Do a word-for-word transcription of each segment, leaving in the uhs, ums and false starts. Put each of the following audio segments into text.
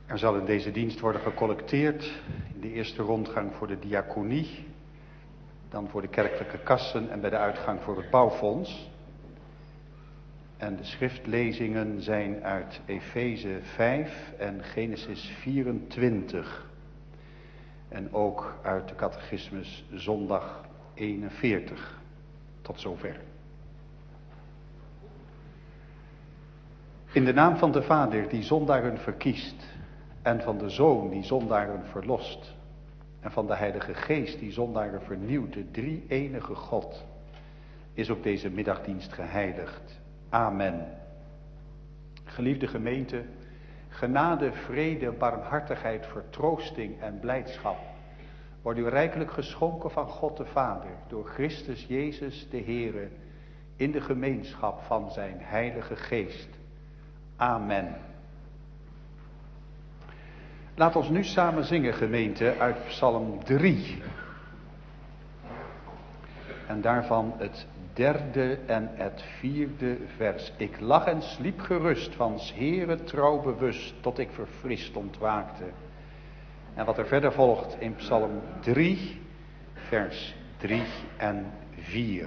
Er zal in deze dienst worden gecollecteerd. In de eerste rondgang voor de diaconie. Dan voor de kerkelijke kassen en bij de uitgang voor het bouwfonds. En de schriftlezingen zijn uit Efeze vijf en Genesis vierentwintig. En ook uit de catechismus zondag eenenveertig. Tot zover. In de naam van de Vader die zondaren verkiest. En van de Zoon die zondaren verlost. En van de Heilige Geest die zondaren vernieuwt. De drie enige God. Is ook deze middagdienst geheiligd. Amen. Geliefde gemeente. Genade, vrede, barmhartigheid, vertroosting en blijdschap. Wordt u rijkelijk geschonken van God de Vader. Door Christus Jezus de Heere. In de gemeenschap van zijn Heilige Geest. Amen. Laat ons nu samen zingen, gemeente, uit Psalm drie. En daarvan het derde en het vierde vers. Ik lag en sliep gerust, van 's Heere trouw bewust, tot ik verfrist ontwaakte. En wat er verder volgt in Psalm drie, vers drie en vier.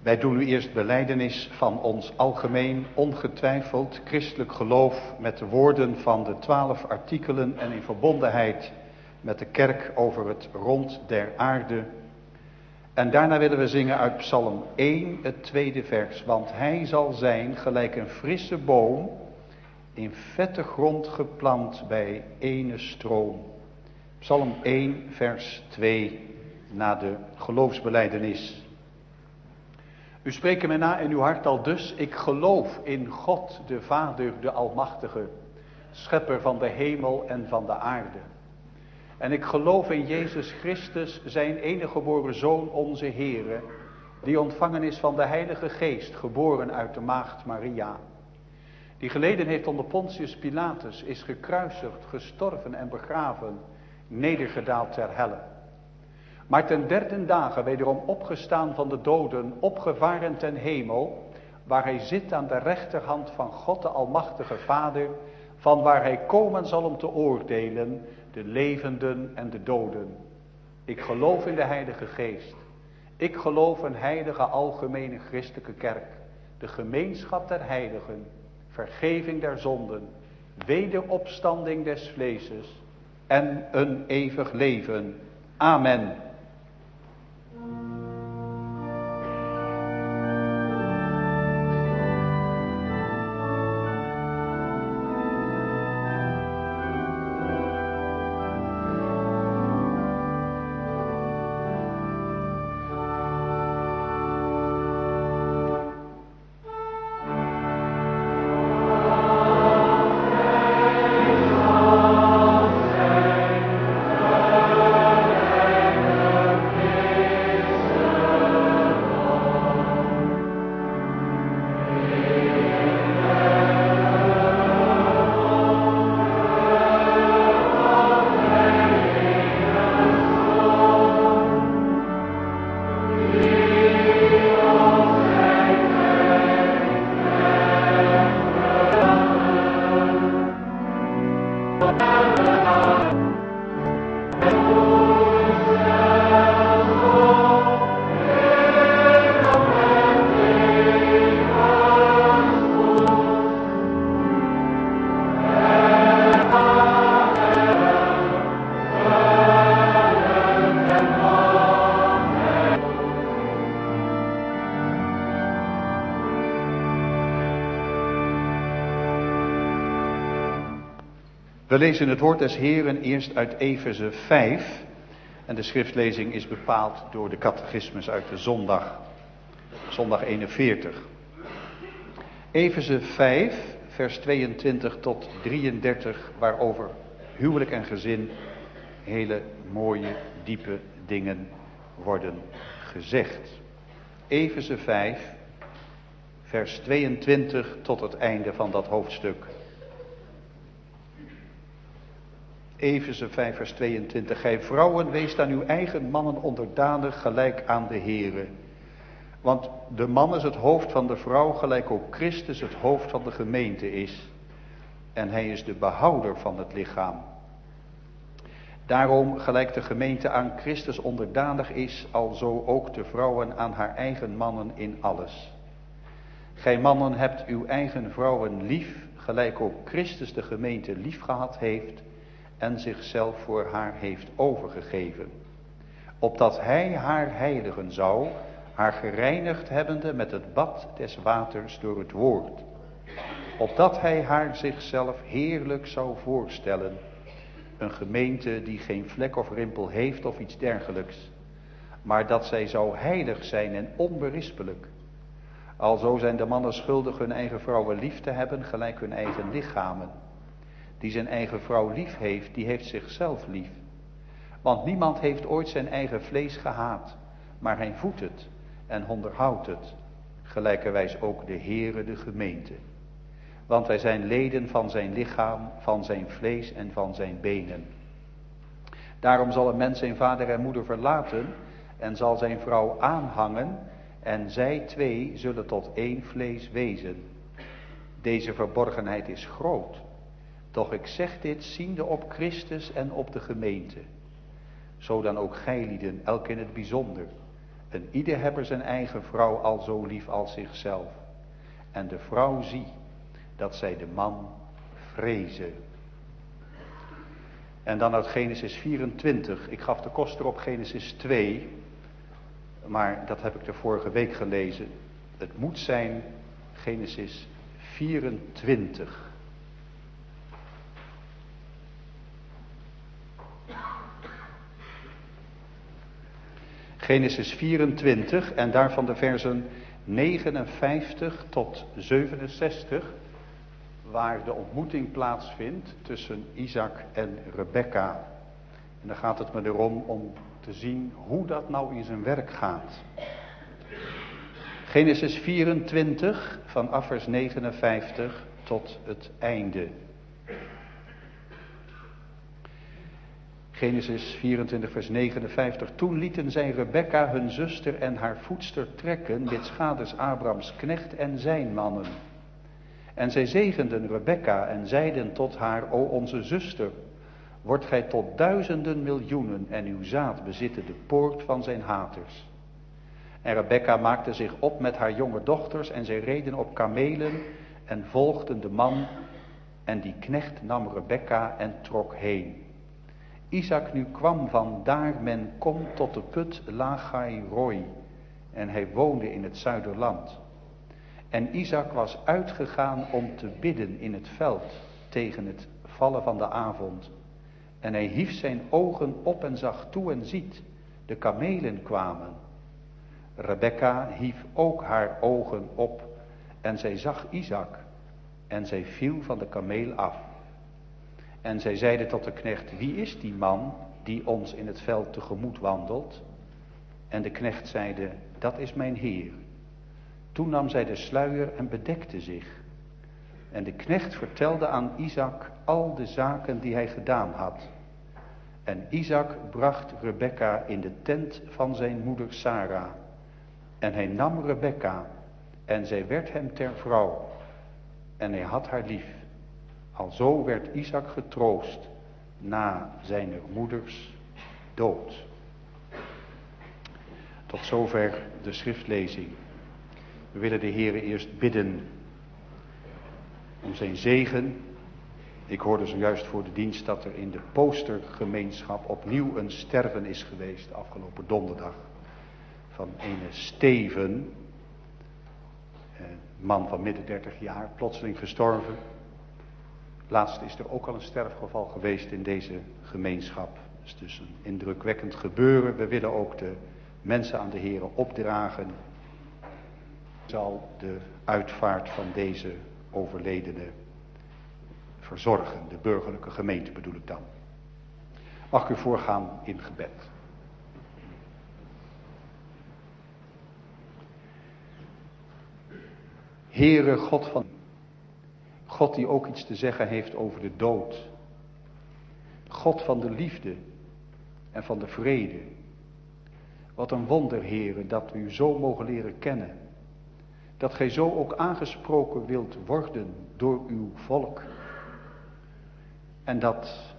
Wij doen nu eerst belijdenis van ons algemeen, ongetwijfeld christelijk geloof met de woorden van de twaalf artikelen en in verbondenheid met de kerk over het rond der aarde. En daarna willen we zingen uit Psalm één, het tweede vers. Want hij zal zijn gelijk een frisse boom, in vette grond geplant bij ene stroom. Psalm één, vers twee, na de geloofsbelijdenis. U spreekt mij na in uw hart al dus, ik geloof in God, de Vader, de Almachtige, schepper van de hemel en van de aarde. En ik geloof in Jezus Christus, zijn enige geboren Zoon, onze Heere, die ontvangen is van de Heilige Geest, geboren uit de maagd Maria. Die geleden heeft onder Pontius Pilatus, is gekruisigd, gestorven en begraven, nedergedaald ter helle. Maar ten derde dagen wederom opgestaan van de doden, opgevaren ten hemel, waar hij zit aan de rechterhand van God de Almachtige Vader, van waar hij komen zal om te oordelen, de levenden en de doden. Ik geloof in de Heilige Geest. Ik geloof een heilige algemene christelijke kerk, de gemeenschap der heiligen, vergeving der zonden, wederopstanding des vleeses en een eeuwig leven. Amen. We lezen het woord des Heeren eerst uit Efeze vijf. En de schriftlezing is bepaald door de catechismus uit de zondag. Zondag eenenveertig. Efeze vijf, vers tweeëntwintig tot drieëndertig, waarover huwelijk en gezin hele mooie, diepe dingen worden gezegd. Efeze vijf, vers tweeëntwintig tot het einde van dat hoofdstuk. Efeze vijf vers tweeëntwintig. Gij vrouwen, weest aan uw eigen mannen onderdanig gelijk aan de Heere. Want de man is het hoofd van de vrouw, gelijk ook Christus het hoofd van de gemeente is. En hij is de behouder van het lichaam. Daarom, gelijk de gemeente aan Christus onderdanig is, alzo ook de vrouwen aan haar eigen mannen in alles. Gij mannen hebt uw eigen vrouwen lief, gelijk ook Christus de gemeente lief gehad heeft en zichzelf voor haar heeft overgegeven. Opdat hij haar heiligen zou, haar gereinigd hebbende met het bad des waters door het woord. Opdat hij haar zichzelf heerlijk zou voorstellen. Een gemeente die geen vlek of rimpel heeft of iets dergelijks. Maar dat zij zou heilig zijn en onberispelijk. Alzo zijn de mannen schuldig hun eigen vrouwen lief te hebben, gelijk hun eigen lichamen. Die zijn eigen vrouw lief heeft, die heeft zichzelf lief. Want niemand heeft ooit zijn eigen vlees gehaat, maar hij voedt het en onderhoudt het. Gelijkerwijs ook de Heere de gemeente. Want wij zijn leden van zijn lichaam, van zijn vlees en van zijn benen. Daarom zal een mens zijn vader en moeder verlaten en zal zijn vrouw aanhangen en zij twee zullen tot één vlees wezen. Deze verborgenheid is groot. Doch ik zeg dit ziende op Christus en op de gemeente. Zo dan ook gijlieden, elk in het bijzonder. En ieder hebber zijn eigen vrouw al zo lief als zichzelf. En de vrouw zie dat zij de man vrezen. En dan uit Genesis vierentwintig. Ik gaf de koster op Genesis twee. Maar dat heb ik de vorige week gelezen. Het moet zijn Genesis vierentwintig. Genesis vierentwintig en daarvan de versen negenenvijftig tot zevenenzestig, waar de ontmoeting plaatsvindt tussen Isaac en Rebekka. En dan gaat het me erom om te zien hoe dat nou in zijn werk gaat. Genesis vierentwintig vanaf vers negenenvijftig tot het einde. Genesis vierentwintig vers negenenvijftig. Toen lieten zij Rebekka hun zuster en haar voedster trekken, mitsgaders Abrams knecht en zijn mannen. En zij zegenden Rebekka en zeiden tot haar, o onze zuster, wordt gij tot duizenden miljoenen en uw zaad bezitten de poort van zijn haters. En Rebekka maakte zich op met haar jonge dochters en zij reden op kamelen en volgden de man. En die knecht nam Rebekka en trok heen. Isaac nu kwam van daar men komt tot de put Lagai Roi. En hij woonde in het zuiderland. En Isaac was uitgegaan om te bidden in het veld tegen het vallen van de avond. En hij hief zijn ogen op en zag toe en ziet, de kamelen kwamen. Rebekka hief ook haar ogen op en zij zag Isaac en zij viel van de kameel af. En zij zeide tot de knecht, wie is die man die ons in het veld tegemoet wandelt? En de knecht zeide, dat is mijn heer. Toen nam zij de sluier en bedekte zich. En de knecht vertelde aan Isaac al de zaken die hij gedaan had. En Isaac bracht Rebekka in de tent van zijn moeder Sara. En hij nam Rebekka en zij werd hem ter vrouw. En hij had haar lief. Alzo werd Isaac getroost na zijn moeders dood. Tot zover de schriftlezing. We willen de Heere eerst bidden om zijn zegen. Ik hoorde zojuist voor de dienst dat er in de Postergemeenschap opnieuw een sterven is geweest afgelopen donderdag. Van ene Steven, een man van midden dertig jaar, plotseling gestorven. Laatst is er ook al een sterfgeval geweest in deze gemeenschap. Het is dus een indrukwekkend gebeuren. We willen ook de mensen aan de Heere opdragen. Zal de uitvaart van deze overledene verzorgen. De burgerlijke gemeente bedoel ik dan. Mag ik u voorgaan in gebed. Heere God van... God die ook iets te zeggen heeft over de dood. God van de liefde en van de vrede. Wat een wonder, Heere, dat we u zo mogen leren kennen. Dat gij zo ook aangesproken wilt worden door uw volk. En dat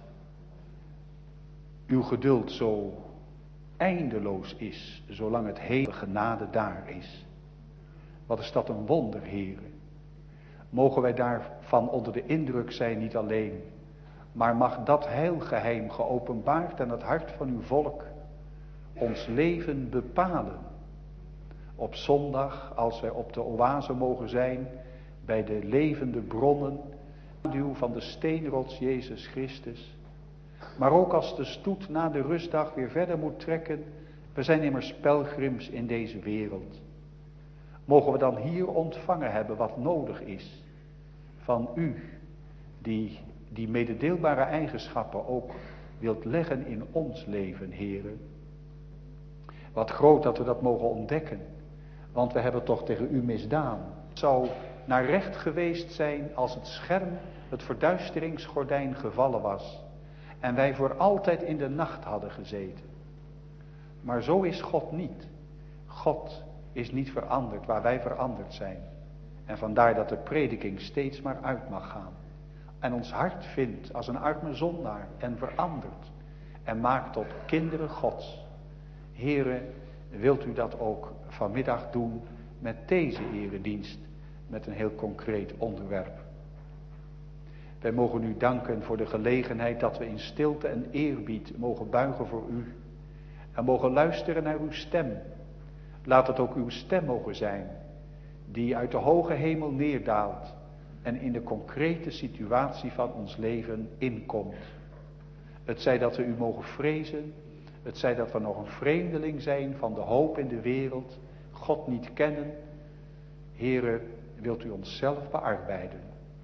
uw geduld zo eindeloos is, zolang het hele genade daar is. Wat is dat een wonder, Heere. Mogen wij daarvan onder de indruk zijn, niet alleen, maar mag dat heilgeheim geopenbaard aan het hart van uw volk ons leven bepalen. Op zondag, als wij op de oase mogen zijn, bij de levende bronnen, duw van de steenrots Jezus Christus. Maar ook als de stoet na de rustdag weer verder moet trekken, we zijn immers pelgrims in deze wereld. Mogen we dan hier ontvangen hebben wat nodig is van u, die die mededeelbare eigenschappen ook wilt leggen in ons leven, Heere. Wat groot dat we dat mogen ontdekken, want we hebben toch tegen u misdaan. Het zou naar recht geweest zijn als het scherm, het verduisteringsgordijn gevallen was en wij voor altijd in de nacht hadden gezeten. Maar zo is God niet. God is niet veranderd waar wij veranderd zijn. En vandaar dat de prediking steeds maar uit mag gaan. En ons hart vindt als een arme zondaar en verandert. En maakt tot kinderen Gods. Heere, wilt u dat ook vanmiddag doen met deze eredienst, met een heel concreet onderwerp. Wij mogen u danken voor de gelegenheid dat we in stilte en eerbied mogen buigen voor u en mogen luisteren naar uw stem. Laat het ook uw stem mogen zijn, die uit de hoge hemel neerdaalt en in de concrete situatie van ons leven inkomt. Het zij dat we u mogen vrezen, het zij dat we nog een vreemdeling zijn van de hoop in de wereld, God niet kennen. Heere, wilt u onszelf bearbeiden.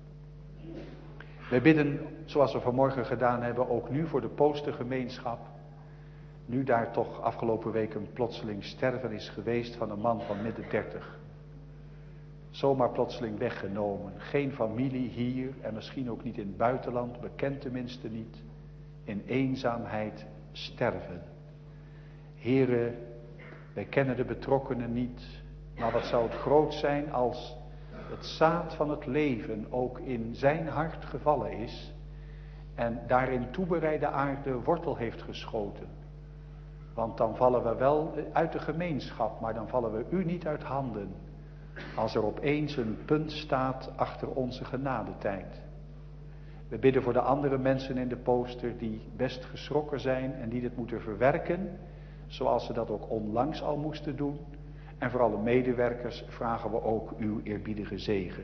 Wij bidden, zoals we vanmorgen gedaan hebben, ook nu voor de Poostergemeenschap. Nu daar toch afgelopen week een plotseling sterven is geweest van een man van midden dertig. Zomaar plotseling weggenomen. Geen familie hier en misschien ook niet in het buitenland, bekend tenminste niet. In eenzaamheid sterven. Here, wij kennen de betrokkenen niet, maar wat zou het groot zijn als het zaad van het leven ook in zijn hart gevallen is en daarin toebereide aarde wortel heeft geschoten. Want dan vallen we wel uit de gemeenschap, maar dan vallen we u niet uit handen als er opeens een punt staat achter onze genadetijd. We bidden voor de andere mensen in de Pooster die best geschrokken zijn en die dit moeten verwerken, zoals ze dat ook onlangs al moesten doen. En voor alle medewerkers vragen we ook uw eerbiedige zegen.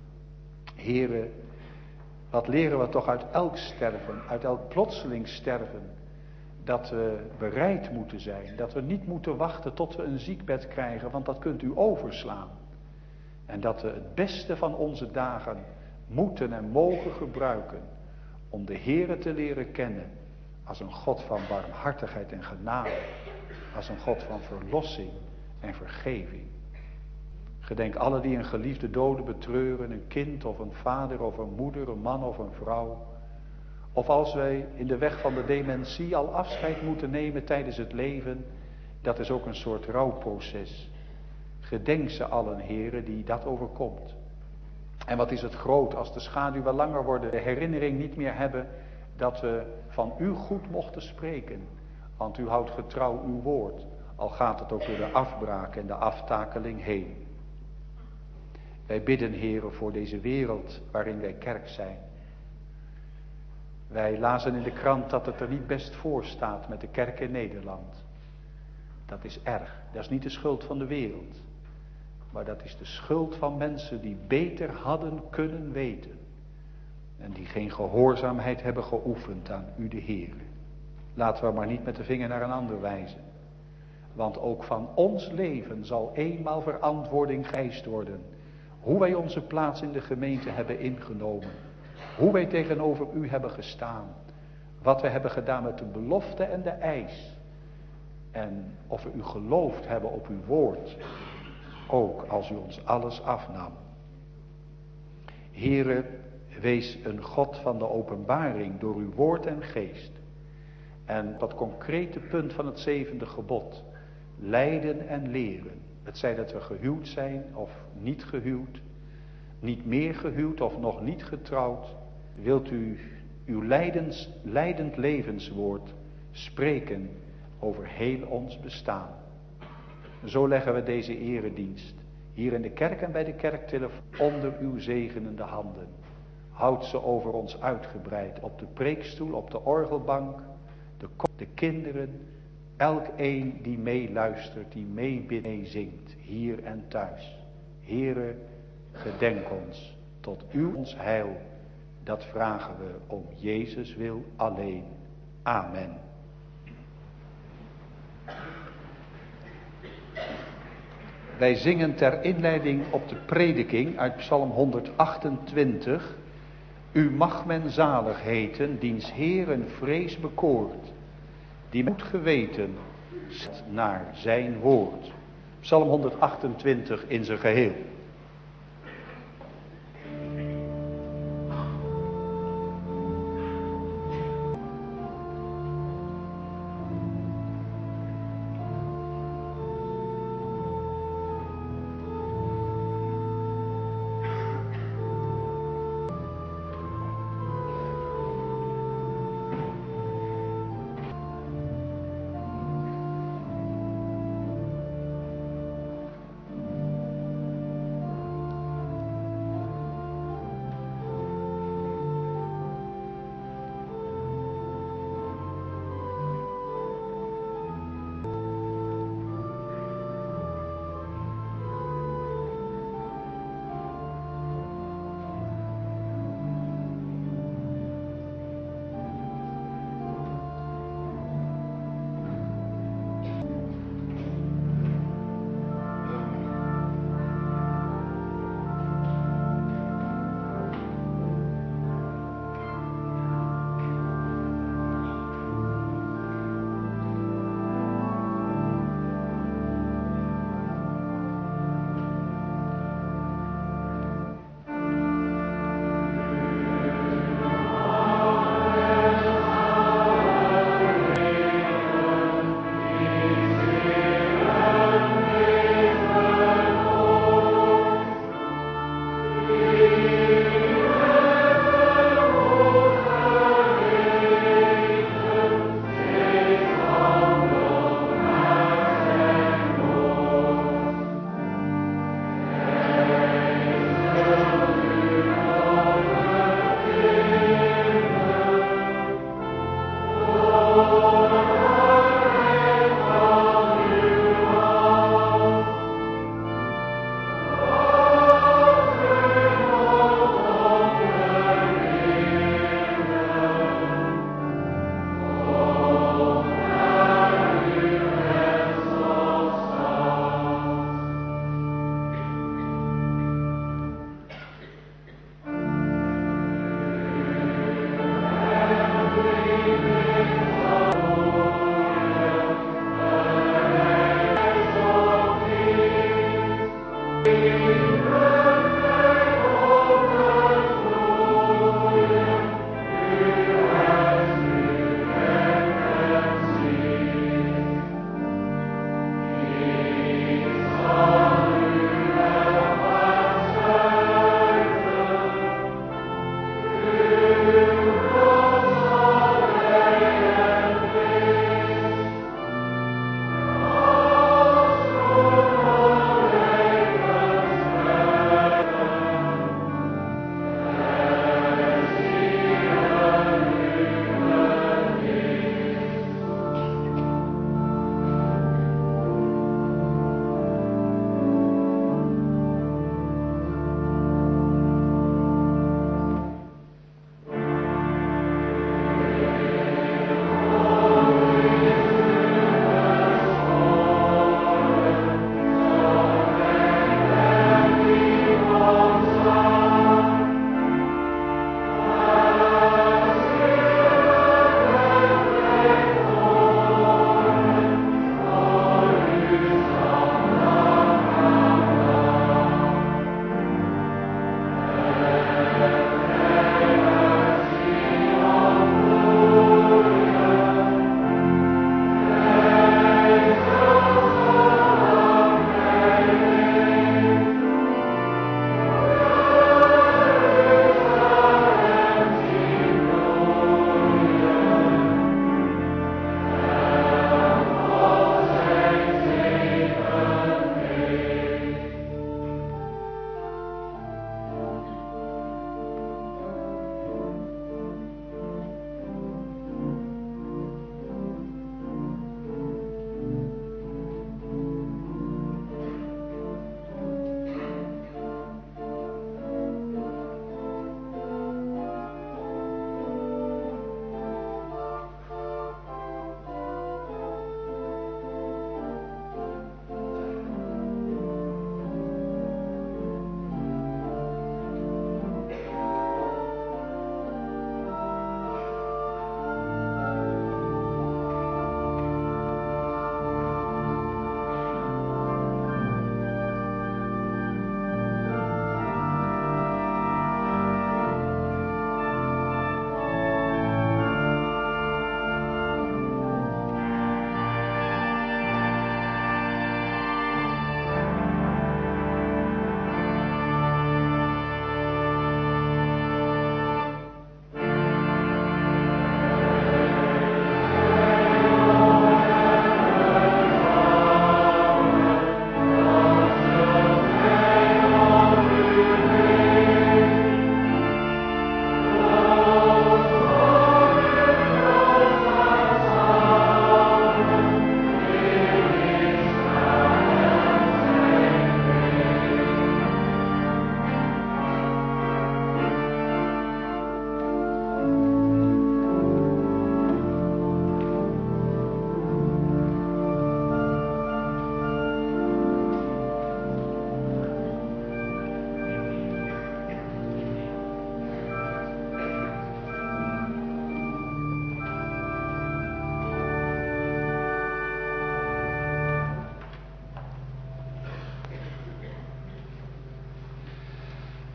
Here, wat leren we toch uit elk sterven, uit elk plotseling sterven, dat we bereid moeten zijn, dat we niet moeten wachten tot we een ziekbed krijgen, want dat kunt u overslaan. En dat we het beste van onze dagen moeten en mogen gebruiken om de Heere te leren kennen als een God van barmhartigheid en genade, als een God van verlossing en vergeving. Gedenk alle die een geliefde dode betreuren, een kind of een vader of een moeder, een man of een vrouw. Of als wij in de weg van de dementie al afscheid moeten nemen tijdens het leven, dat is ook een soort rouwproces. Gedenk ze allen, Heere, die dat overkomt. En wat is het groot als de schaduwen langer worden, de herinnering niet meer hebben dat we van u goed mochten spreken. Want u houdt getrouw uw woord, al gaat het ook door de afbraak en de aftakeling heen. Wij bidden, Heere, voor deze wereld waarin wij kerk zijn. Wij lazen in de krant dat het er niet best voor staat met de kerk in Nederland. Dat is erg. Dat is niet de schuld van de wereld. Maar dat is de schuld van mensen die beter hadden kunnen weten. En die geen gehoorzaamheid hebben geoefend aan u de Heer. Laten we maar niet met de vinger naar een ander wijzen. Want ook van ons leven zal eenmaal verantwoording geëist worden. Hoe wij onze plaats in de gemeente hebben ingenomen. Hoe wij tegenover u hebben gestaan. Wat we hebben gedaan met de belofte en de eis. En of we u geloofd hebben op uw woord. Ook als u ons alles afnam. Heere, wees een God van de openbaring door uw woord en geest. En dat concrete punt van het zevende gebod. Lijden en leren. Het zij dat we gehuwd zijn of niet gehuwd. Niet meer gehuwd of nog niet getrouwd. Wilt u uw lijdens, lijdend levenswoord spreken over heel ons bestaan. Zo leggen we deze eredienst hier in de kerk en bij de kerktelefoon onder uw zegenende handen. Houd ze over ons uitgebreid op de preekstoel, op de orgelbank, de, de kinderen, elk een die meeluistert, die meebidt, meezingt, hier en thuis. Heere, gedenk ons tot uw ons heil. Dat vragen we om Jezus wil alleen. Amen. Wij zingen ter inleiding op de prediking uit Psalm honderdachtentwintig. U mag men zalig heten, diens Heeren vrees bekoort. Die moet geweten naar zijn woord. Psalm honderdachtentwintig in zijn geheel.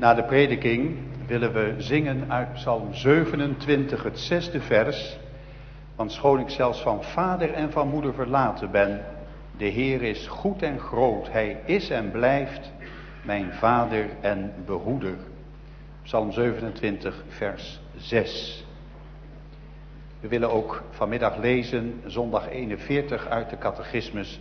Na de prediking willen we zingen uit Psalm zevenentwintig, het zesde vers. Want schoon ik zelfs van vader en van moeder verlaten ben, de Heer is goed en groot. Hij is en blijft mijn vader en behoeder. Psalm zevenentwintig, vers zes. We willen ook vanmiddag lezen zondag eenenveertig uit de catechismus,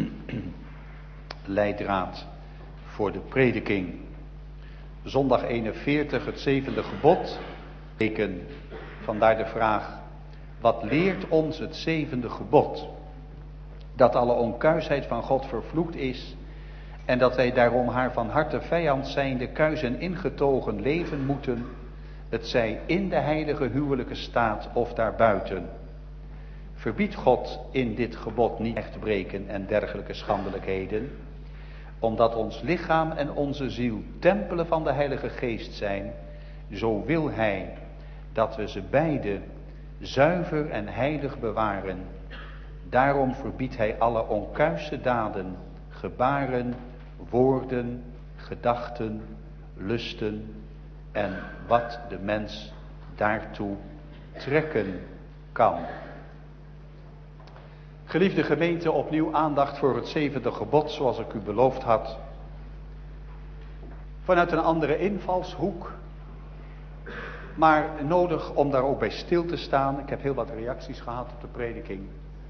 leidraad voor de prediking. Zondag eenenveertig, het zevende gebod. Vandaar de vraag, wat leert ons het zevende gebod? Dat alle onkuisheid van God vervloekt is en dat wij daarom haar van harte vijand zijnde kuis en ingetogen leven moeten, het zij in de heilige huwelijke staat of daarbuiten. Verbiedt God in dit gebod niet echt breken en dergelijke schandelijkheden, omdat ons lichaam en onze ziel tempelen van de Heilige Geest zijn, zo wil Hij dat we ze beide zuiver en heilig bewaren. Daarom verbiedt Hij alle onkuise daden, gebaren, woorden, gedachten, lusten en wat de mens daartoe trekken kan. Geliefde gemeente, opnieuw aandacht voor het zevende gebod, zoals ik u beloofd had. Vanuit een andere invalshoek, maar nodig om daar ook bij stil te staan. Ik heb heel wat reacties gehad op de prediking.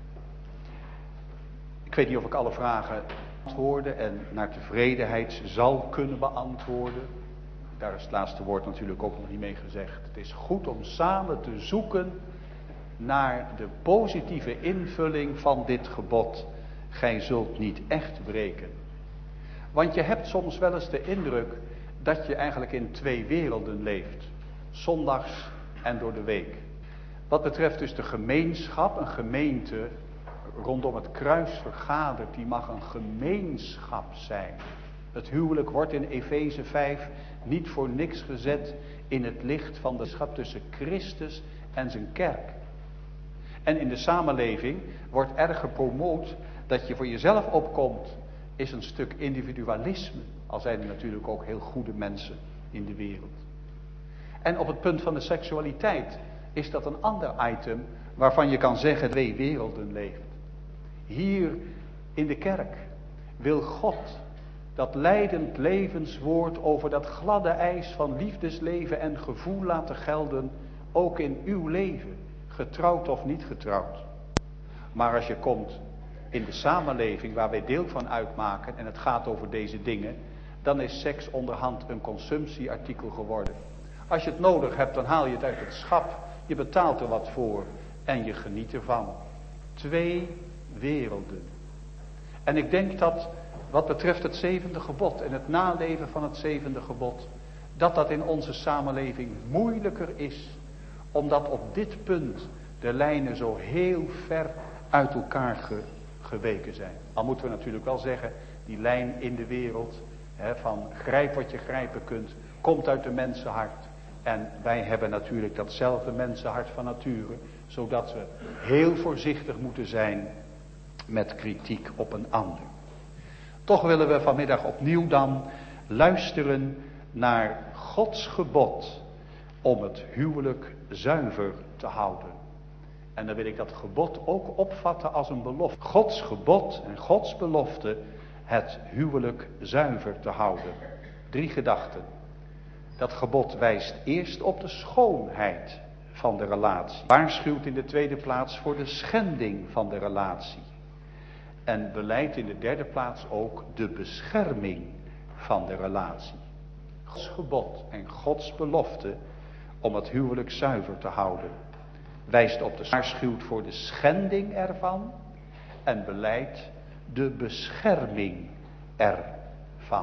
Ik weet niet of ik alle vragen beantwoorden en naar tevredenheid zal kunnen beantwoorden. Daar is het laatste woord natuurlijk ook nog niet mee gezegd. Het is goed om samen te zoeken naar de positieve invulling van dit gebod. Gij zult niet echt breken. Want je hebt soms wel eens de indruk dat je eigenlijk in twee werelden leeft. Zondags en door de week. Wat betreft dus de gemeenschap, een gemeente rondom het kruis vergadert, die mag een gemeenschap zijn. Het huwelijk wordt in Efeze vijf niet voor niks gezet in het licht van de schap tussen Christus en zijn kerk. En in de samenleving wordt erg gepromoot dat je voor jezelf opkomt, is een stuk individualisme. Al zijn er natuurlijk ook heel goede mensen in de wereld. En op het punt van de seksualiteit is dat een ander item waarvan je kan zeggen twee werelden leeft. Hier in de kerk wil God dat leidend levenswoord over dat gladde ijs van liefdesleven en gevoel laten gelden, ook in uw leven, getrouwd of niet getrouwd. Maar als je komt in de samenleving waar wij deel van uitmaken en het gaat over deze dingen, dan is seks onderhand een consumptieartikel geworden. Als je het nodig hebt, dan haal je het uit het schap, je betaalt er wat voor en je geniet ervan. Twee werelden. En ik denk dat wat betreft het zevende gebod en het naleven van het zevende gebod, dat dat in onze samenleving moeilijker is, omdat op dit punt de lijnen zo heel ver uit elkaar ge, geweken zijn. Al moeten we natuurlijk wel zeggen, die lijn in de wereld, hè, van grijp wat je grijpen kunt, komt uit de mensenhart. En wij hebben natuurlijk datzelfde mensenhart van nature, zodat we heel voorzichtig moeten zijn met kritiek op een ander. Toch willen we vanmiddag opnieuw dan luisteren naar Gods gebod om het huwelijk zuiver te houden. En dan wil ik dat gebod ook opvatten als een belofte. Gods gebod en Gods belofte het huwelijk zuiver te houden. Drie gedachten. Dat gebod wijst eerst op de schoonheid van de relatie. Waarschuwt in de tweede plaats voor de schending van de relatie. En beleidt in de derde plaats ook de bescherming van de relatie. Gods gebod en Gods belofte om het huwelijk zuiver te houden. Wijst op de waarschuwt voor de schending ervan. En beleidt de bescherming ervan.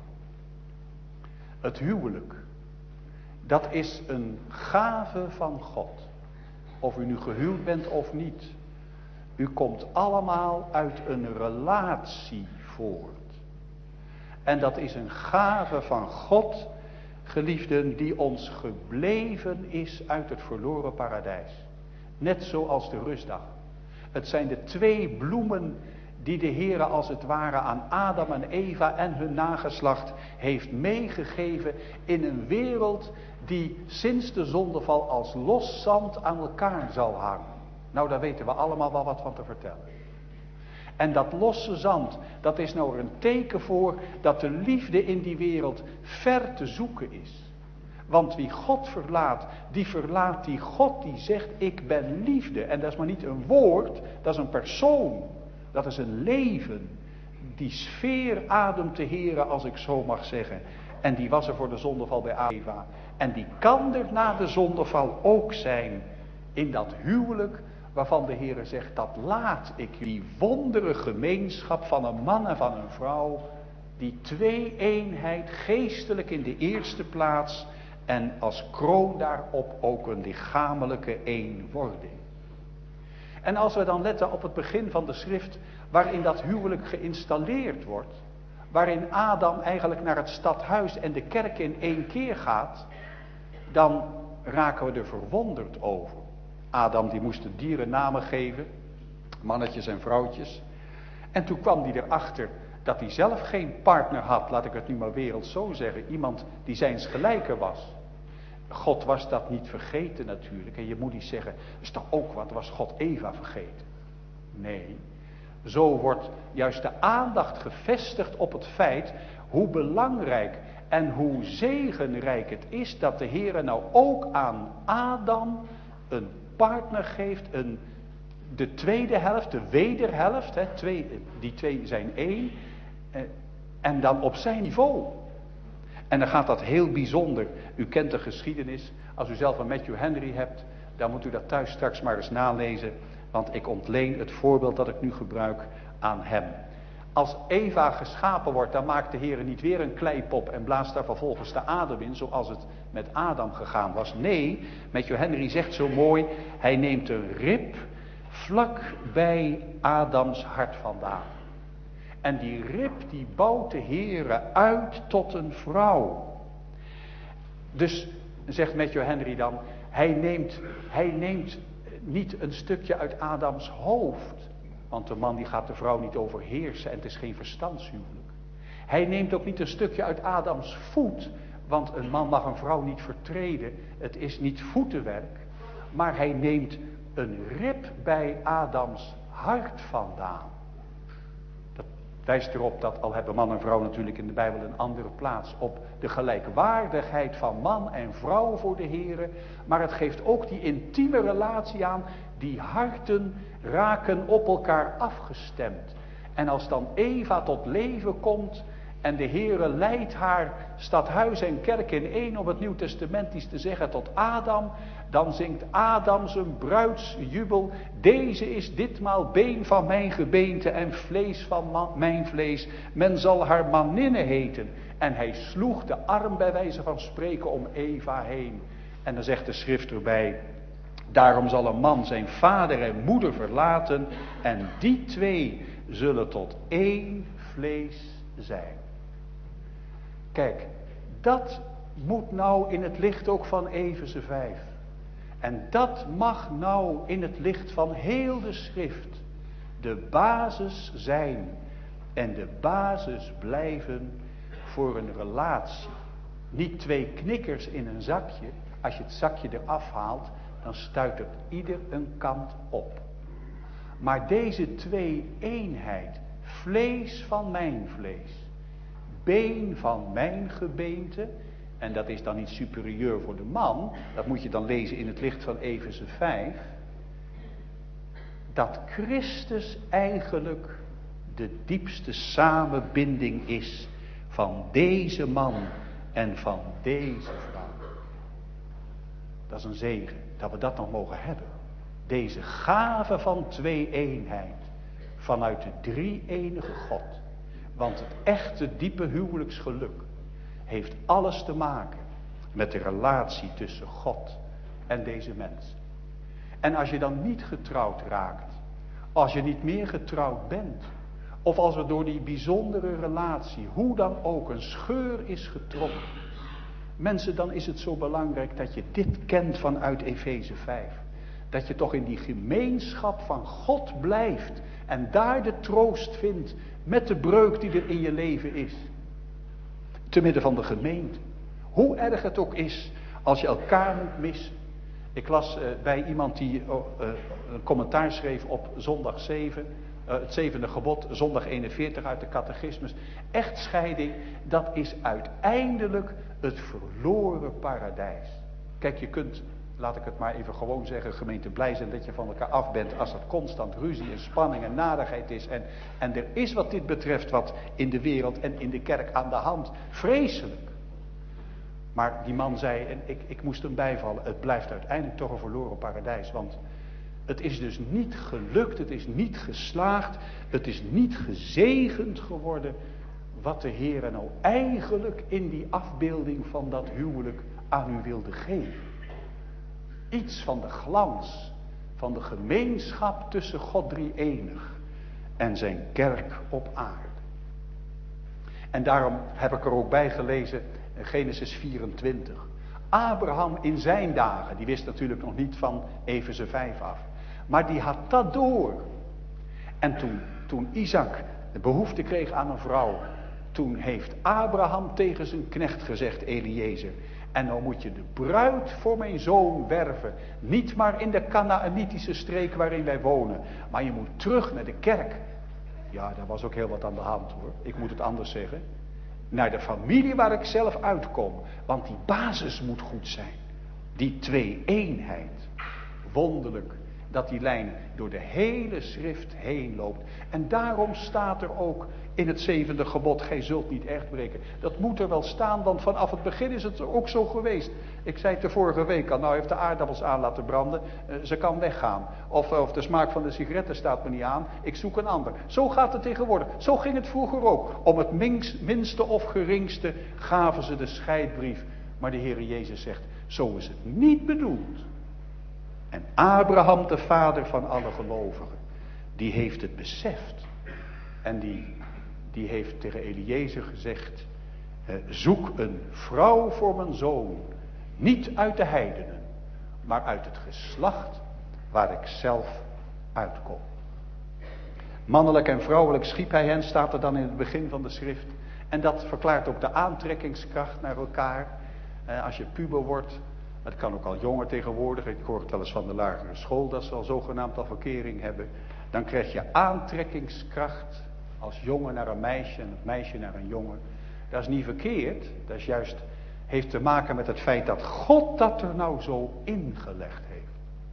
Het huwelijk. Dat is een gave van God. Of u nu gehuwd bent of niet. U komt allemaal uit een relatie voort. En dat is een gave van God, geliefden, die ons gebleven is uit het verloren paradijs. Net zoals de rustdag. Het zijn de twee bloemen die de Heere als het ware aan Adam en Eva en hun nageslacht heeft meegegeven in een wereld die sinds de zondeval als los zand aan elkaar zal hangen. Nou, daar weten we allemaal wel wat van te vertellen. En dat losse zand, dat is nou een teken voor dat de liefde in die wereld ver te zoeken is. Want wie God verlaat, die verlaat die God die zegt, ik ben liefde. En dat is maar niet een woord, dat is een persoon. Dat is een leven. Die sfeer ademt de Heere, als ik zo mag zeggen. En die was er voor de zondeval bij Eva. En die kan er na de zondeval ook zijn in dat huwelijk waarvan de Heere zegt, dat laat ik die wondere gemeenschap van een man en van een vrouw, die twee-eenheid geestelijk in de eerste plaats en als kroon daarop ook een lichamelijke eenwording. En als we dan letten op het begin van de schrift, waarin dat huwelijk geïnstalleerd wordt, waarin Adam eigenlijk naar het stadhuis en de kerk in één keer gaat, dan raken we er verwonderd over. Adam die moest de dieren namen geven, mannetjes en vrouwtjes. En toen kwam hij erachter dat hij zelf geen partner had, laat ik het nu maar wereld zo zeggen, iemand die zijns gelijke was. God was dat niet vergeten natuurlijk. En je moet niet zeggen, dat is toch ook wat, was God Eva vergeten? Nee, zo wordt juist de aandacht gevestigd op het feit hoe belangrijk en hoe zegenrijk het is dat de Heere nou ook aan Adam een partner geeft, een, de tweede helft, de wederhelft, hè, twee, die twee zijn één, eh, en dan op zijn niveau. En dan gaat dat heel bijzonder. U kent de geschiedenis. Als u zelf een Matthew Henry hebt, dan moet u dat thuis straks maar eens nalezen. Want ik ontleen het voorbeeld dat ik nu gebruik aan hem. Als Eva geschapen wordt, dan maakt de Heer niet weer een kleipop en blaast daar vervolgens de adem in, zoals het met Adam gegaan was. Nee, Matthew Henry zegt zo mooi, hij neemt een rib vlak bij Adams hart vandaan. En die rib die bouwt de Heere uit tot een vrouw. Dus, zegt Matthew Henry dan, hij neemt, hij neemt niet een stukje uit Adams hoofd. Want de man die gaat de vrouw niet overheersen en het is geen verstandshuwelijk. Hij neemt ook niet een stukje uit Adams voet. Want een man mag een vrouw niet vertreden. Het is niet voetenwerk. Maar hij neemt een rib bij Adams hart vandaan. Dat wijst erop dat, al hebben man en vrouw natuurlijk in de Bijbel een andere plaats, op de gelijkwaardigheid van man en vrouw voor de Heere. Maar het geeft ook die intieme relatie aan. Die harten raken op elkaar afgestemd. En als dan Eva tot leven komt en de Heere leidt haar stadhuis en kerk in één, om het Nieuw Testamentisch te zeggen, tot Adam, dan zingt Adam zijn bruidsjubel. Deze is ditmaal been van mijn gebeente en vlees van man, mijn vlees. Men zal haar maninne heten. En hij sloeg de arm bij wijze van spreken om Eva heen. En dan zegt de schrift erbij, daarom zal een man zijn vader en moeder verlaten en die twee zullen tot één vlees zijn. Kijk, dat moet nou in het licht ook van Efeze vijf. En dat mag nou in het licht van heel de schrift de basis zijn en de basis blijven voor een relatie. Niet twee knikkers in een zakje. Als je het zakje eraf haalt, dan stuitert ieder een kant op. Maar deze twee-eenheid, vlees van mijn vlees, been van mijn gebeente, en dat is dan niet superieur voor de man, dat moet je dan lezen in het licht van Efeze vijf, dat Christus eigenlijk de diepste samenbinding is van deze man en van deze vrouw. Dat is een zegen, dat we dat nog mogen hebben. Deze gave van twee-eenheid vanuit de drie-enige God. Want het echte diepe huwelijksgeluk heeft alles te maken met de relatie tussen God en deze mens. En als je dan niet getrouwd raakt, als je niet meer getrouwd bent, of als er door die bijzondere relatie, hoe dan ook, een scheur is getrokken. Mensen, dan is het zo belangrijk dat je dit kent vanuit Efeze vijf. Dat je toch in die gemeenschap van God blijft. En daar de troost vindt met de breuk die er in je leven is. Te midden van de gemeente. Hoe erg het ook is als je elkaar moet missen. Ik las uh, bij iemand die uh, uh, een commentaar schreef op zondag zeven. Uh, het zevende gebod, zondag eenenveertig uit de catechismus. Echtscheiding, dat is uiteindelijk het verloren paradijs. Kijk, je kunt, laat ik het maar even gewoon zeggen, gemeente, blij zijn dat je van elkaar af bent als dat constant ruzie en spanning en nadigheid is. En, en er is wat dit betreft wat in de wereld en in de kerk aan de hand. Vreselijk. Maar die man zei, en ik, ik moest hem bijvallen, het blijft uiteindelijk toch een verloren paradijs. Want het is dus niet gelukt, het is niet geslaagd, het is niet gezegend geworden wat de Heer nou eigenlijk in die afbeelding van dat huwelijk aan u wilde geven. Iets van de glans van de gemeenschap tussen God drie-enig en zijn kerk op aarde. En daarom heb ik er ook bij gelezen Genesis vierentwintig. Abraham in zijn dagen, die wist natuurlijk nog niet van Efeze vijf af. Maar die had dat door. En toen, toen Isaac de behoefte kreeg aan een vrouw, toen heeft Abraham tegen zijn knecht gezegd, Eliezer, en nou moet je de bruid voor mijn zoon werven. Niet maar in de Kanaanitische streek waarin wij wonen, maar je moet terug naar de kerk. Ja, daar was ook heel wat aan de hand hoor. Ik moet het anders zeggen. Naar de familie waar ik zelf uitkom. Want die basis moet goed zijn. Die twee-eenheid. Wonderlijk dat die lijn door de hele schrift heen loopt. En daarom staat er ook in het zevende gebod, gij zult niet echt breken. Dat moet er wel staan, want vanaf het begin is het ook zo geweest. Ik zei het de vorige week al, nou heeft de aardappels aan laten branden, uh, ze kan weggaan. Of, of de smaak van de sigaretten staat me niet aan, ik zoek een ander. Zo gaat het tegenwoordig. Zo ging het vroeger ook. Om het minst, minste of geringste gaven ze de scheidbrief. Maar de Heere Jezus zegt, zo is het niet bedoeld. En Abraham, de vader van alle gelovigen, die heeft het beseft. En die, die heeft tegen Eliezer gezegd, eh, zoek een vrouw voor mijn zoon. Niet uit de heidenen, maar uit het geslacht waar ik zelf uitkom. Mannelijk en vrouwelijk schiep hij hen, staat er dan in het begin van de schrift. En dat verklaart ook de aantrekkingskracht naar elkaar. Eh, als je puber wordt, het kan ook al jonger tegenwoordig, ik hoor het wel eens van de lagere school, dat ze al zogenaamd al verkering hebben. Dan krijg je aantrekkingskracht als jongen naar een meisje en het meisje naar een jongen. Dat is niet verkeerd, dat is juist, heeft te maken met het feit dat God dat er nou zo ingelegd heeft.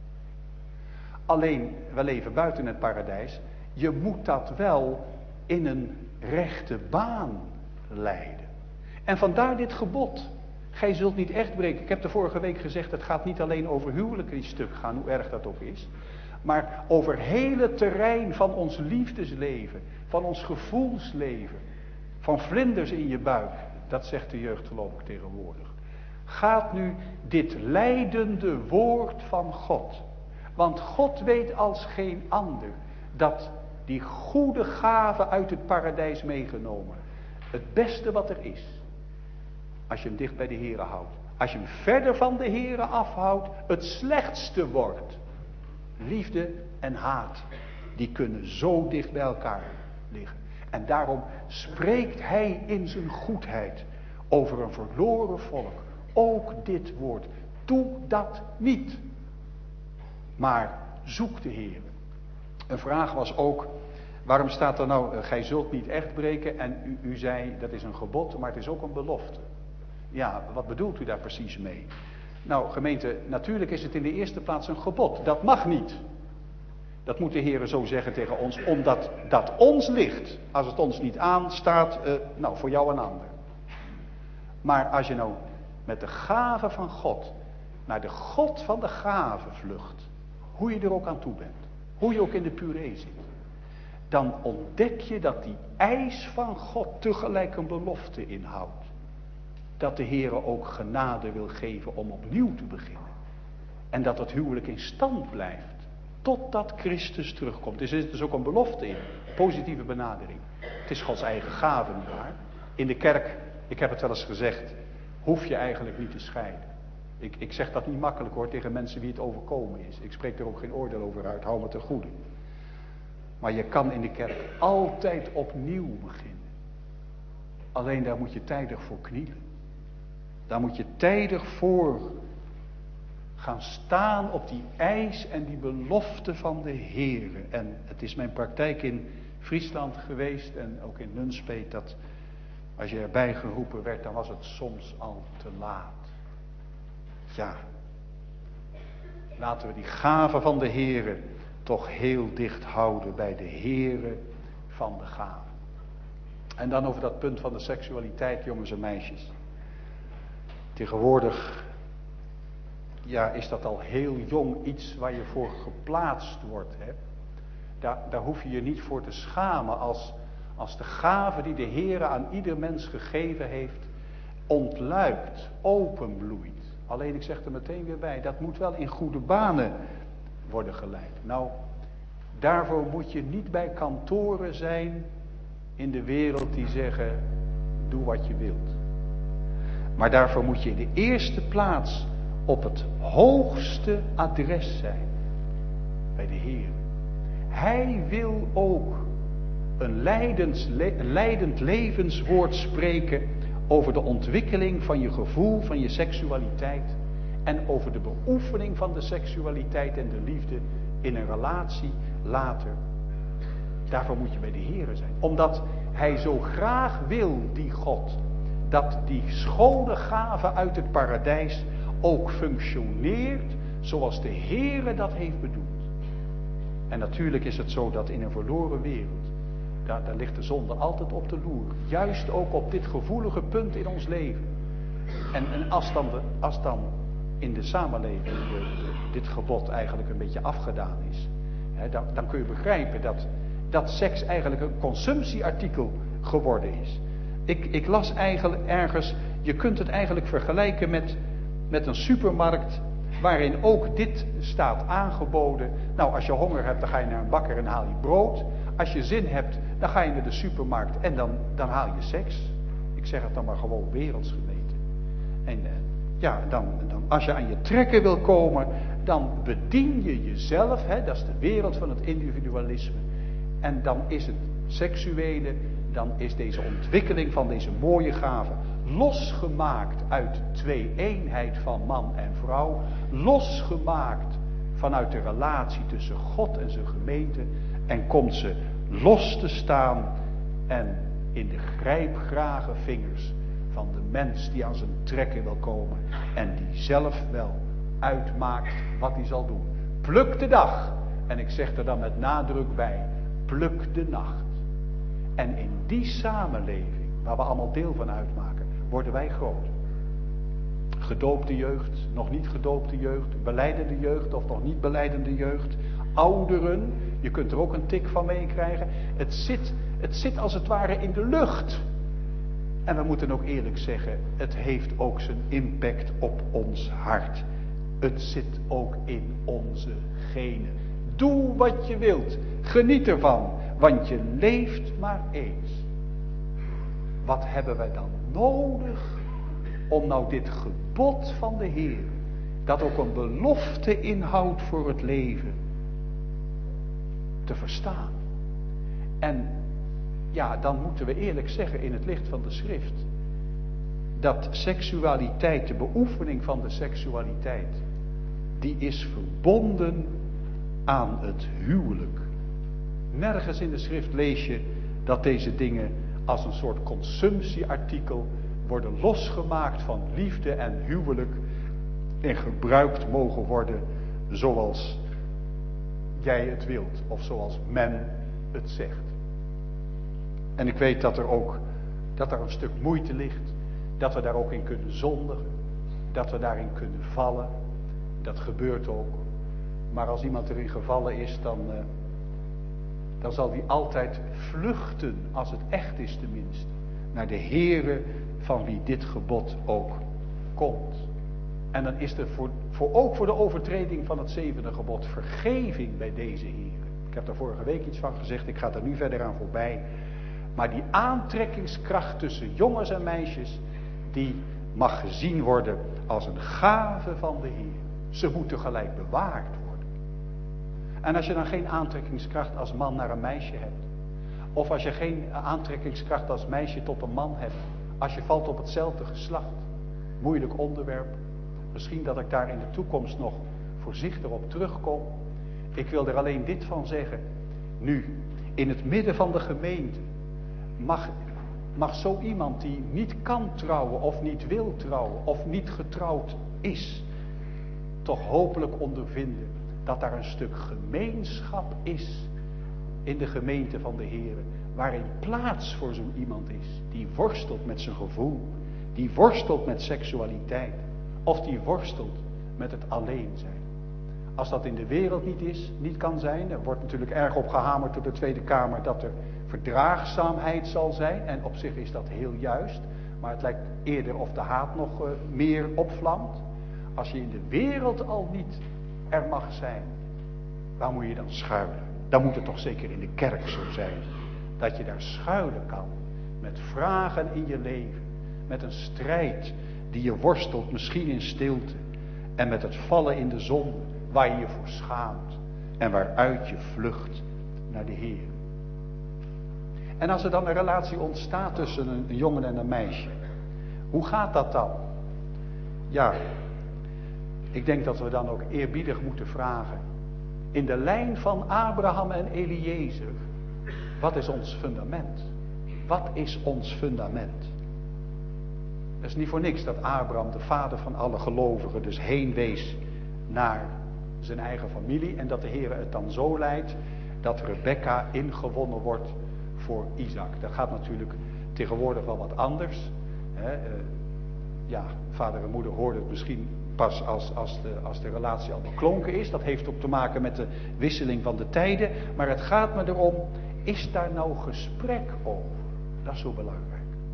Alleen, we leven buiten het paradijs, je moet dat wel in een rechte baan leiden. En vandaar dit gebod. Gij zult niet echt breken. Ik heb de vorige week gezegd, het gaat niet alleen over huwelijk die stuk gaan, hoe erg dat ook is. Maar over heel het terrein van ons liefdesleven, van ons gevoelsleven, van vlinders in je buik. Dat zegt de jeugd geloof ik tegenwoordig. Gaat nu dit leidende woord van God. Want God weet als geen ander dat die goede gave uit het paradijs meegenomen, het beste wat er is, als je hem dicht bij de Here houdt. Als je hem verder van de Here afhoudt, het slechtste wordt. Liefde en haat, die kunnen zo dicht bij elkaar liggen. En daarom spreekt hij in zijn goedheid over een verloren volk. Ook dit woord. Doe dat niet. Maar zoek de Heer. Een vraag was ook, waarom staat er nou, gij zult niet echt breken? En u, u zei, dat is een gebod, maar het is ook een belofte. Ja, wat bedoelt u daar precies mee? Nou, gemeente, natuurlijk is het in de eerste plaats een gebod. Dat mag niet. Dat moet de Heer zo zeggen tegen ons, omdat dat ons ligt. Als het ons niet aanstaat, uh, nou, voor jou een ander. Maar als je nou met de gave van God naar de God van de gave vlucht, hoe je er ook aan toe bent, hoe je ook in de puree zit, dan ontdek je dat die eis van God tegelijk een belofte inhoudt. Dat de Heere ook genade wil geven om opnieuw te beginnen. En dat het huwelijk in stand blijft. Totdat Christus terugkomt. Er zit dus ook een belofte in. Positieve benadering. Het is Gods eigen gave, nietwaar? In de kerk, ik heb het wel eens gezegd, hoef je eigenlijk niet te scheiden. Ik, ik zeg dat niet makkelijk hoor, tegen mensen wie het overkomen is. Ik spreek er ook geen oordeel over uit, hou me ten goede. Maar je kan in de kerk altijd opnieuw beginnen. Alleen daar moet je tijdig voor knielen. Daar moet je tijdig voor gaan staan op die eis en die belofte van de Heere. En het is mijn praktijk in Friesland geweest en ook in Nunspeet, dat als je erbij geroepen werd, dan was het soms al te laat. Ja, laten we die gave van de Heere toch heel dicht houden bij de Heere van de gave. En dan over dat punt van de seksualiteit, jongens en meisjes. Tegenwoordig, ja, is dat al heel jong iets waar je voor geplaatst wordt. Hè? Daar, daar hoef je je niet voor te schamen als, als de gave die de Heere aan ieder mens gegeven heeft, ontluikt, openbloeit. Alleen ik zeg er meteen weer bij, dat moet wel in goede banen worden geleid. Nou, daarvoor moet je niet bij kantoren zijn in de wereld die zeggen, doe wat je wilt. Maar daarvoor moet je in de eerste plaats op het hoogste adres zijn. Bij de Heer. Hij wil ook een, leidens, een leidend levenswoord spreken over de ontwikkeling van je gevoel, van je seksualiteit. En over de beoefening van de seksualiteit en de liefde in een relatie later. Daarvoor moet je bij de Heer zijn. Omdat hij zo graag wil, die God, dat die schone gave uit het paradijs ook functioneert zoals de Heere dat heeft bedoeld. En natuurlijk is het zo dat in een verloren wereld, daar, daar ligt de zonde altijd op de loer. Juist ook op dit gevoelige punt in ons leven. En, en als, dan de, als dan in de samenleving de, de, dit gebod eigenlijk een beetje afgedaan is, hè, dan, dan kun je begrijpen dat, dat seks eigenlijk een consumptieartikel geworden is. Ik, ik las eigenlijk ergens, je kunt het eigenlijk vergelijken met, met een supermarkt waarin ook dit staat aangeboden. Nou, als je honger hebt, dan ga je naar een bakker en haal je brood. Als je zin hebt, dan ga je naar de supermarkt en dan, dan haal je seks. Ik zeg het dan maar gewoon werelds gemeten. En uh, ja, dan, dan als je aan je trekken wil komen, dan bedien je jezelf. Hè, dat is de wereld van het individualisme. En dan is het seksuele, dan is deze ontwikkeling van deze mooie gave losgemaakt uit twee-eenheid van man en vrouw, losgemaakt vanuit de relatie tussen God en zijn gemeente, en komt ze los te staan en in de grijpgrage vingers van de mens die aan zijn trekken wil komen en die zelf wel uitmaakt wat hij zal doen. Pluk de dag, en ik zeg er dan met nadruk bij, pluk de nacht. En in die samenleving, waar we allemaal deel van uitmaken, worden wij groot. Gedoopte jeugd, nog niet gedoopte jeugd, belijdende jeugd of nog niet belijdende jeugd, ouderen, je kunt er ook een tik van meekrijgen. Het zit, het zit als het ware in de lucht. En we moeten ook eerlijk zeggen, het heeft ook zijn impact op ons hart. Het zit ook in onze genen. Doe wat je wilt, geniet ervan, want je leeft maar eens. Wat hebben wij dan nodig om nou dit gebod van de Heer, dat ook een belofte inhoudt voor het leven, te verstaan? En ja, dan moeten we eerlijk zeggen in het licht van de schrift, dat seksualiteit, de beoefening van de seksualiteit, die is verbonden aan het huwelijk. Nergens in de schrift lees je dat deze dingen als een soort consumptieartikel worden losgemaakt van liefde en huwelijk en gebruikt mogen worden zoals jij het wilt of zoals men het zegt. En ik weet dat er ook dat er een stuk moeite ligt, dat we daar ook in kunnen zondigen, dat we daarin kunnen vallen. Dat gebeurt ook. Maar als iemand erin gevallen is, dan, uh, dan zal die altijd vluchten, als het echt is tenminste, naar de Heere van wie dit gebod ook komt. En dan is er voor, voor, ook voor de overtreding van het zevende gebod vergeving bij deze Heere. Ik heb daar vorige week iets van gezegd, ik ga er nu verder aan voorbij. Maar die aantrekkingskracht tussen jongens en meisjes, die mag gezien worden als een gave van de Heer. Ze moeten gelijk bewaard worden. En als je dan geen aantrekkingskracht als man naar een meisje hebt. Of als je geen aantrekkingskracht als meisje tot een man hebt. Als je valt op hetzelfde geslacht. Moeilijk onderwerp. Misschien dat ik daar in de toekomst nog voorzichtig op terugkom. Ik wil er alleen dit van zeggen. Nu, in het midden van de gemeente. Mag, mag zo iemand die niet kan trouwen of niet wil trouwen. Of niet getrouwd is. Toch hopelijk ondervinden. Dat daar een stuk gemeenschap is. In de gemeente van de Heer. Waarin plaats voor zo'n iemand is. Die worstelt met zijn gevoel. Die worstelt met seksualiteit. Of die worstelt met het alleen zijn. Als dat in de wereld niet is, niet kan zijn. Er wordt natuurlijk erg op gehamerd door de Tweede Kamer dat er verdraagzaamheid zal zijn. En op zich is dat heel juist. Maar het lijkt eerder of de haat nog uh, meer opvlamt. Als je in de wereld al niet er mag zijn. Waar moet je dan schuilen? Dan moet het toch zeker in de kerk zo zijn. Dat je daar schuilen kan. Met vragen in je leven. Met een strijd die je worstelt, misschien in stilte. En met het vallen in de zonde, waar je je voor schaamt. En waaruit je vlucht naar de Heer. En als er dan een relatie ontstaat tussen een, een jongen en een meisje. Hoe gaat dat dan? Ja, ik denk dat we dan ook eerbiedig moeten vragen. In de lijn van Abraham en Eliezer. Wat is ons fundament? Wat is ons fundament? Het is niet voor niks dat Abraham, de vader van alle gelovigen, dus heen wees naar zijn eigen familie. En dat de Heer het dan zo leidt dat Rebekka ingewonnen wordt voor Isaac. Dat gaat natuurlijk tegenwoordig wel wat anders. Hè. Uh, ja, vader en moeder hoorden het misschien pas als, als, de, als de relatie al beklonken is. Dat heeft ook te maken met de wisseling van de tijden. Maar het gaat me erom, is daar nou gesprek over? Dat is zo belangrijk.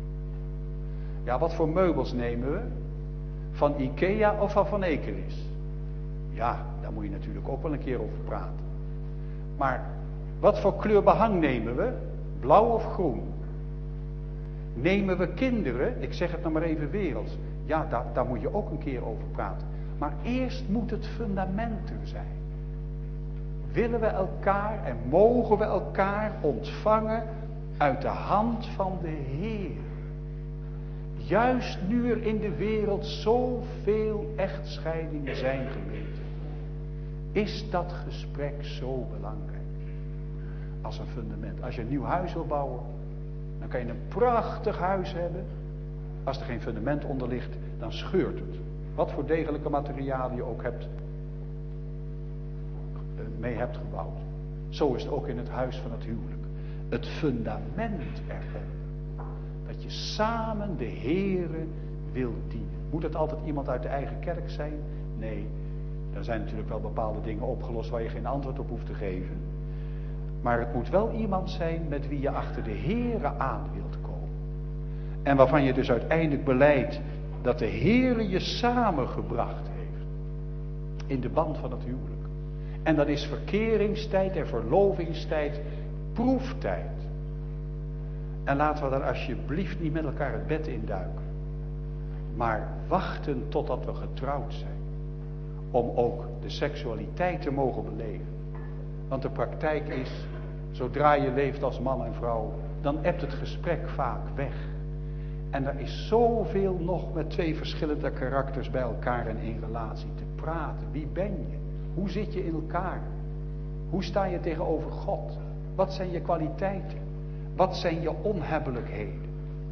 Ja, wat voor meubels nemen we? Van Ikea of van Van Ekelis? Ja, daar moet je natuurlijk ook wel een keer over praten. Maar wat voor kleur behang nemen we? Blauw of groen? Nemen we kinderen? Ik zeg het nou maar even werelds. Ja, daar, daar moet je ook een keer over praten. Maar eerst moet het fundament er zijn. Willen we elkaar en mogen we elkaar ontvangen uit de hand van de Heer? Juist nu er in de wereld zoveel echtscheidingen zijn gemeten, is dat gesprek zo belangrijk. Als een fundament. Als je een nieuw huis wil bouwen, dan kan je een prachtig huis hebben. Als er geen fundament onder ligt, dan scheurt het. Wat voor degelijke materialen je ook hebt, mee hebt gebouwd. Zo is het ook in het huis van het huwelijk. Het fundament erop. Dat je samen de Heere wil dienen. Moet het altijd iemand uit de eigen kerk zijn? Nee, er zijn natuurlijk wel bepaalde dingen opgelost waar je geen antwoord op hoeft te geven. Maar het moet wel iemand zijn met wie je achter de Heere aan wilt komen. En waarvan je dus uiteindelijk belijdt dat de Heere je samengebracht heeft. In de band van het huwelijk. En dat is verkeringstijd en verlovingstijd, proeftijd. En laten we dan alsjeblieft niet met elkaar het bed induiken. Maar wachten totdat we getrouwd zijn. Om ook de seksualiteit te mogen beleven. Want de praktijk is, zodra je leeft als man en vrouw, dan ebt het gesprek vaak weg. En er is zoveel nog met twee verschillende karakters bij elkaar en in relatie te praten. Wie ben je? Hoe zit je in elkaar? Hoe sta je tegenover God? Wat zijn je kwaliteiten? Wat zijn je onhebbelijkheden?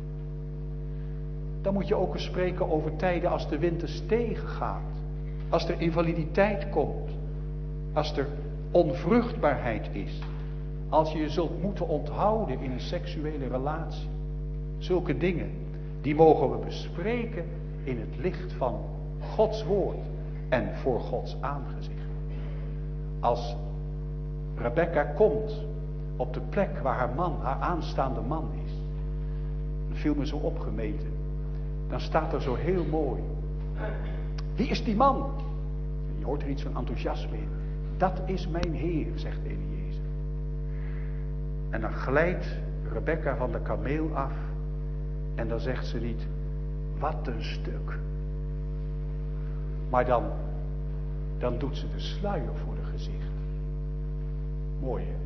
Dan moet je ook eens spreken over tijden als de wind eens tegengaat. Als er invaliditeit komt. Als er onvruchtbaarheid is. Als je je zult moeten onthouden in een seksuele relatie. Zulke dingen, die mogen we bespreken in het licht van Gods woord en voor Gods aangezicht. Als Rebekka komt op de plek waar haar man, haar aanstaande man is. Dat viel me zo opgemeten. Dan staat er zo heel mooi. Wie is die man? Je hoort er iets van enthousiasme in. Dat is mijn Heer, zegt Eliezer. En dan glijdt Rebekka van de kameel af. En dan zegt ze niet, wat een stuk. Maar dan, dan doet ze de sluier voor haar gezicht. Mooi hè?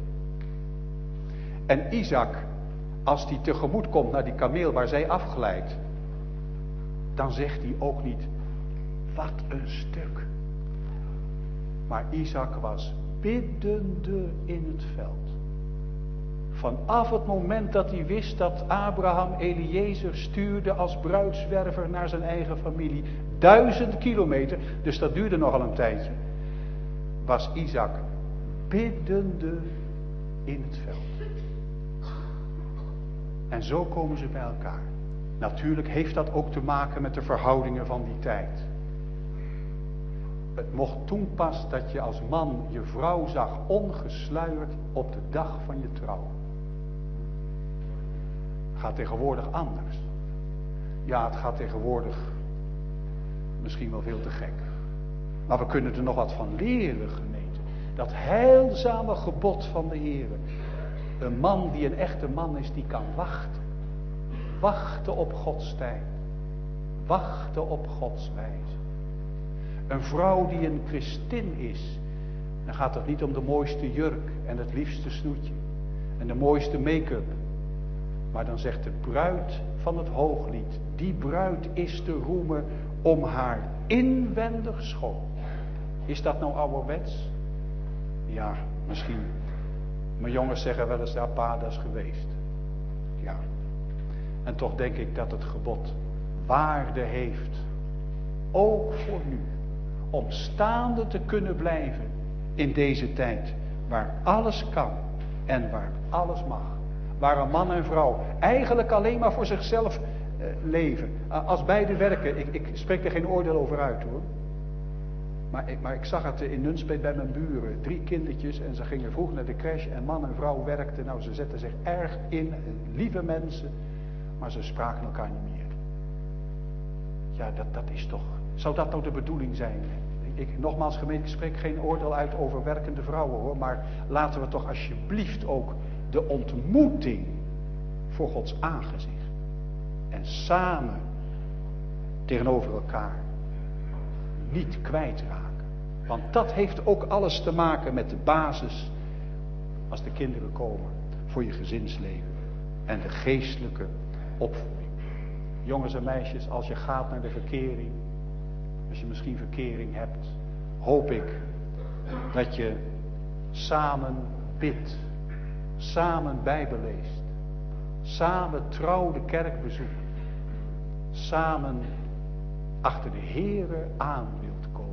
En Isaac, als hij tegemoet komt naar die kameel waar zij afglijdt, dan zegt hij ook niet, wat een stuk. Maar Isaac was biddende in het veld. Vanaf het moment dat hij wist dat Abraham Eliezer stuurde als bruidswerver naar zijn eigen familie, duizend kilometer, dus dat duurde nogal een tijdje, was Isaac biddende in het veld. En zo komen ze bij elkaar. Natuurlijk heeft dat ook te maken met de verhoudingen van die tijd. Het mocht toen pas dat je als man je vrouw zag ongesluierd op de dag van je trouw. Gaat tegenwoordig anders. Ja, het gaat tegenwoordig misschien wel veel te gek. Maar we kunnen er nog wat van leren, gemeente. Dat heilzame gebod van de Heer. Een man die een echte man is, die kan wachten. Wachten op Gods tijd. Wachten op Gods wijze. Een vrouw die een christin is. Dan gaat het niet om de mooiste jurk en het liefste snoetje. En de mooiste make-up. Maar dan zegt de bruid van het hooglied. Die bruid is te roemen om haar inwendig schoon. Is dat nou ouderwets? Ja, misschien. Mijn jongens zeggen wel eens, ja pa, dat is geweest. Ja. En toch denk ik dat het gebod waarde heeft. Ook voor nu. Om staande te kunnen blijven in deze tijd. Waar alles kan en waar alles mag. Waar een man en vrouw eigenlijk alleen maar voor zichzelf eh, leven. Als beide werken, ik, ik spreek er geen oordeel over uit hoor. Maar ik, maar ik zag het in Nunspeet bij mijn buren. Drie kindertjes en ze gingen vroeg naar de crash en man en vrouw werkten. Nou, ze zetten zich erg in, lieve mensen. Maar ze spraken elkaar niet meer. Ja, dat, dat is toch... Zou dat nou de bedoeling zijn? Ik, nogmaals gemeente, ik spreek geen oordeel uit over werkende vrouwen hoor. Maar laten we toch alsjeblieft ook de ontmoeting voor Gods aangezicht. En samen tegenover elkaar niet kwijtraken. Want dat heeft ook alles te maken met de basis, als de kinderen komen, voor je gezinsleven. En de geestelijke opvoeding. Jongens en meisjes, als je gaat naar de verkering, als je misschien verkering hebt, hoop ik dat je samen bidt, samen Bijbel leest, samen trouw de kerk bezoekt, samen achter de Here aan wilt komen.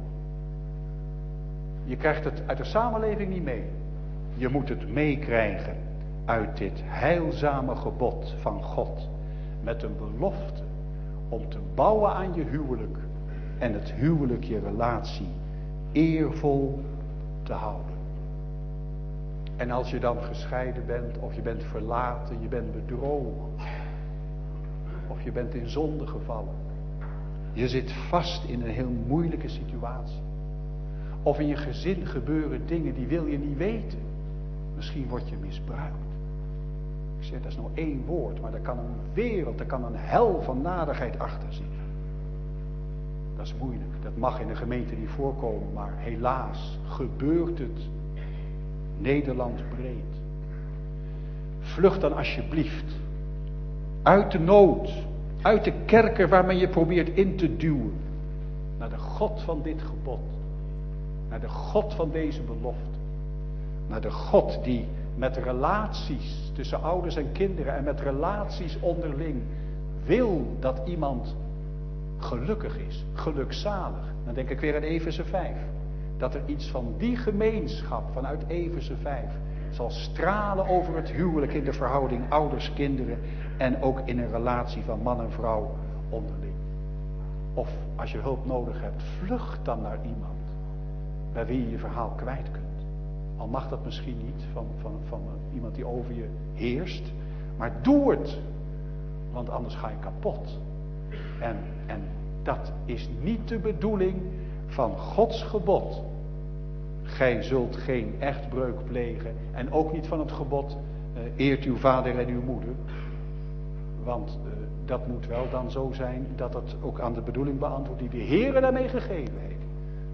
Je krijgt het uit de samenleving niet mee. Je moet het meekrijgen uit dit heilzame gebod van God. Met een belofte om te bouwen aan je huwelijk. En het huwelijk, je relatie, eervol te houden. En als je dan gescheiden bent, of je bent verlaten, je bent bedrogen. Of je bent in zonde gevallen. Je zit vast in een heel moeilijke situatie. Of in je gezin gebeuren dingen die wil je niet weten. Misschien word je misbruikt. Ik zeg, dat is nou één woord, maar daar kan een wereld, daar kan een hel van nadigheid achter zitten. Dat is moeilijk. Dat mag in de gemeente niet voorkomen, maar helaas gebeurt het Nederland breed. Vlucht dan alsjeblieft uit de nood, uit de kerker waar men je probeert in te duwen, naar de God van dit gebod, naar de God van deze belofte, naar de God die met relaties tussen ouders en kinderen en met relaties onderling wil dat iemand gelukkig is, gelukzalig. Dan denk ik weer aan Efeze vijf. Dat er iets van die gemeenschap vanuit Efeze vijf zal stralen over het huwelijk in de verhouding ouders-kinderen en ook in een relatie van man en vrouw onderling. Of als je hulp nodig hebt, vlucht dan naar iemand bij wie je je verhaal kwijt kunt. Al mag dat misschien niet van, van, van iemand die over je heerst, maar doe het, want anders ga je kapot. En, en dat is niet de bedoeling van Gods gebod. Gij zult geen echtbreuk plegen. En ook niet van het gebod, uh, eert uw vader en uw moeder. Want uh, dat moet wel dan zo zijn dat het ook aan de bedoeling beantwoordt die de Heere daarmee gegeven heeft.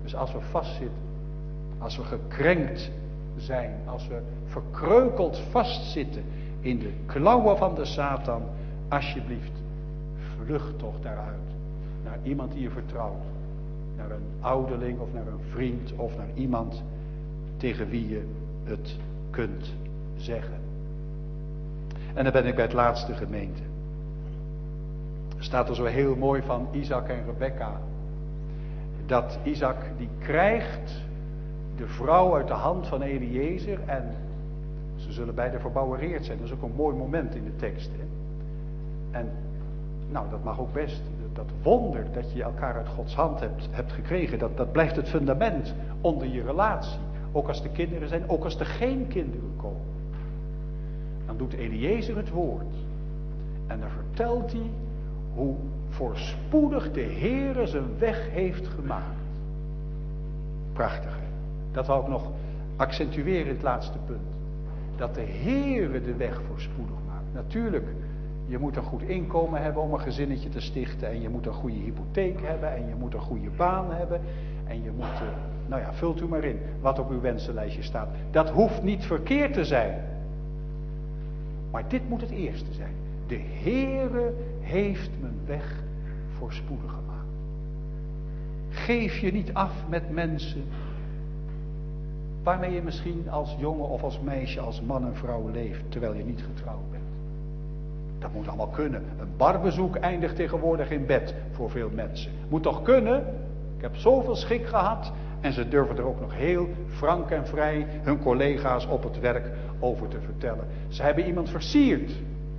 Dus als we vastzitten, als we gekrenkt zijn, als we verkreukeld vastzitten in de klauwen van de Satan, alsjeblieft, vlucht toch daaruit. Naar iemand die je vertrouwt. Naar een ouderling of naar een vriend of naar iemand tegen wie je het kunt zeggen. En dan ben ik bij het laatste gemeente. Er staat er zo heel mooi van Isaac en Rebekka. Dat Isaac die krijgt de vrouw uit de hand van Eliezer en ze zullen beide verbouwereerd zijn. Dat is ook een mooi moment in de tekst. Hè? En nou, dat mag ook best. Dat wonder dat je elkaar uit Gods hand hebt, hebt gekregen, dat, dat blijft het fundament onder je relatie. Ook als er kinderen zijn, ook als er geen kinderen komen. Dan doet Eliezer het woord. En dan vertelt hij hoe voorspoedig de Heere zijn weg heeft gemaakt. Prachtig, hè? Dat wou ik nog accentueren in het laatste punt. Dat de Heere de weg voorspoedig maakt. Natuurlijk, je moet een goed inkomen hebben om een gezinnetje te stichten. En je moet een goede hypotheek hebben. En je moet een goede baan hebben. En je moet, uh, nou ja, vult u maar in wat op uw wensenlijstje staat. Dat hoeft niet verkeerd te zijn. Maar dit moet het eerste zijn. De Heere heeft mijn weg voorspoedig gemaakt. Geef je niet af met mensen waarmee je misschien als jongen of als meisje, als man en vrouw leeft, terwijl je niet getrouwd bent. Dat moet allemaal kunnen. Een barbezoek eindigt tegenwoordig in bed voor veel mensen. Moet toch kunnen? Ik heb zoveel schik gehad en ze durven er ook nog heel frank en vrij hun collega's op het werk over te vertellen. Ze hebben iemand versierd.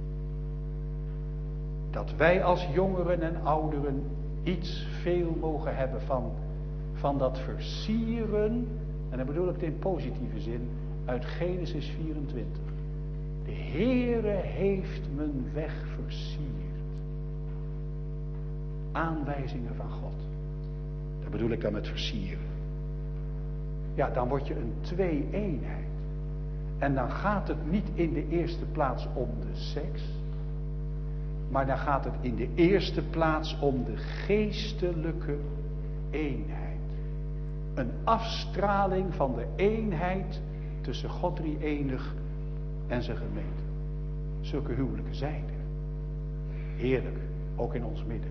Dat wij als jongeren en ouderen iets veel mogen hebben van, van dat versieren. En dan bedoel ik het in positieve zin uit Genesis vierentwintig. De Heere heeft mijn weg versierd. Aanwijzingen van God. Dat bedoel ik dan met versieren. Ja, dan word je een twee-eenheid. En dan gaat het niet in de eerste plaats om de seks. Maar dan gaat het in de eerste plaats om de geestelijke eenheid. Een afstraling van de eenheid tussen God drie-enig en zijn gemeente. Zulke huwelijken zijn er. Heerlijk, ook in ons midden.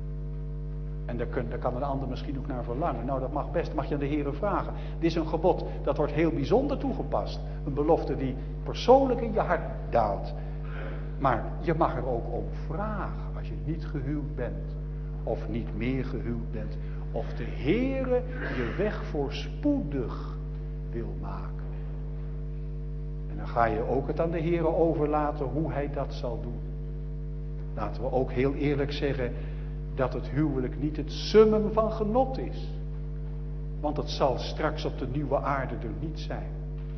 En daar, kun, daar kan een ander misschien ook naar verlangen. Nou, dat mag best, mag je aan de Heere vragen. Dit is een gebod, dat wordt heel bijzonder toegepast. Een belofte die persoonlijk in je hart daalt. Maar je mag er ook om vragen, als je niet gehuwd bent, of niet meer gehuwd bent, of de Heere je weg voorspoedig wil maken. En dan ga je ook het aan de Heere overlaten hoe hij dat zal doen. Laten we ook heel eerlijk zeggen dat het huwelijk niet het summum van genot is. Want het zal straks op de nieuwe aarde er niet zijn.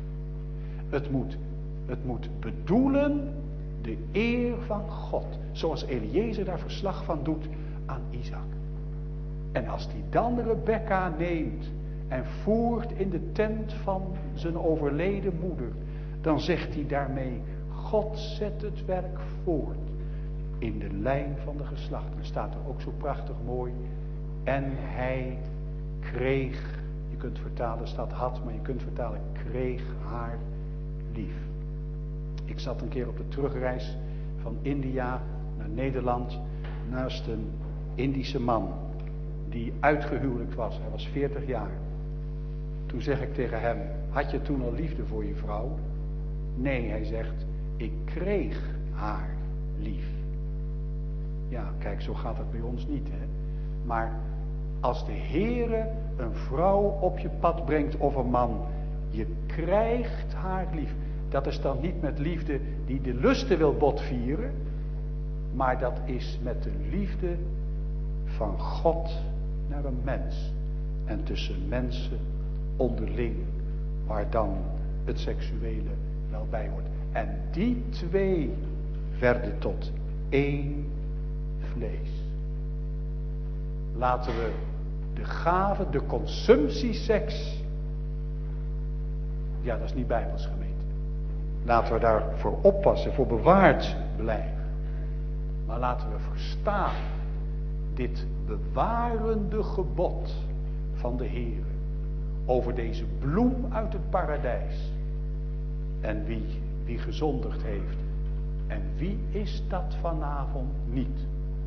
Het moet, het moet bedoelen de eer van God. Zoals Eliezer daar verslag van doet aan Isaac. En als hij dan Rebekka neemt en voert in de tent van zijn overleden moeder, dan zegt hij daarmee: God zet het werk voort in de lijn van de geslachten. Dan staat er ook zo prachtig mooi: en hij kreeg, je kunt vertalen, staat had, maar je kunt vertalen kreeg haar lief. Ik zat een keer op de terugreis van India naar Nederland naast een Indische man die uitgehuwelijkd was. Hij was veertig jaar. Toen zeg ik tegen hem: had je toen al liefde voor je vrouw? Nee, hij zegt, ik kreeg haar lief. Ja, kijk, zo gaat het bij ons niet, hè. Maar als de Heere een vrouw op je pad brengt of een man, je krijgt haar lief. Dat is dan niet met liefde die de lusten wil botvieren, maar dat is met de liefde van God naar een mens. En tussen mensen onderling, waar dan het seksuele wel bij hoort. En die twee werden tot één vlees. Laten we de gave, de consumptieseks, ja, dat is niet bijbels, gemeente. Laten we daarvoor oppassen, voor bewaard blijven. Maar laten we verstaan, dit bewarende gebod van de Heere. Over deze bloem uit het paradijs. En wie, wie gezondigd heeft. En wie is dat vanavond niet?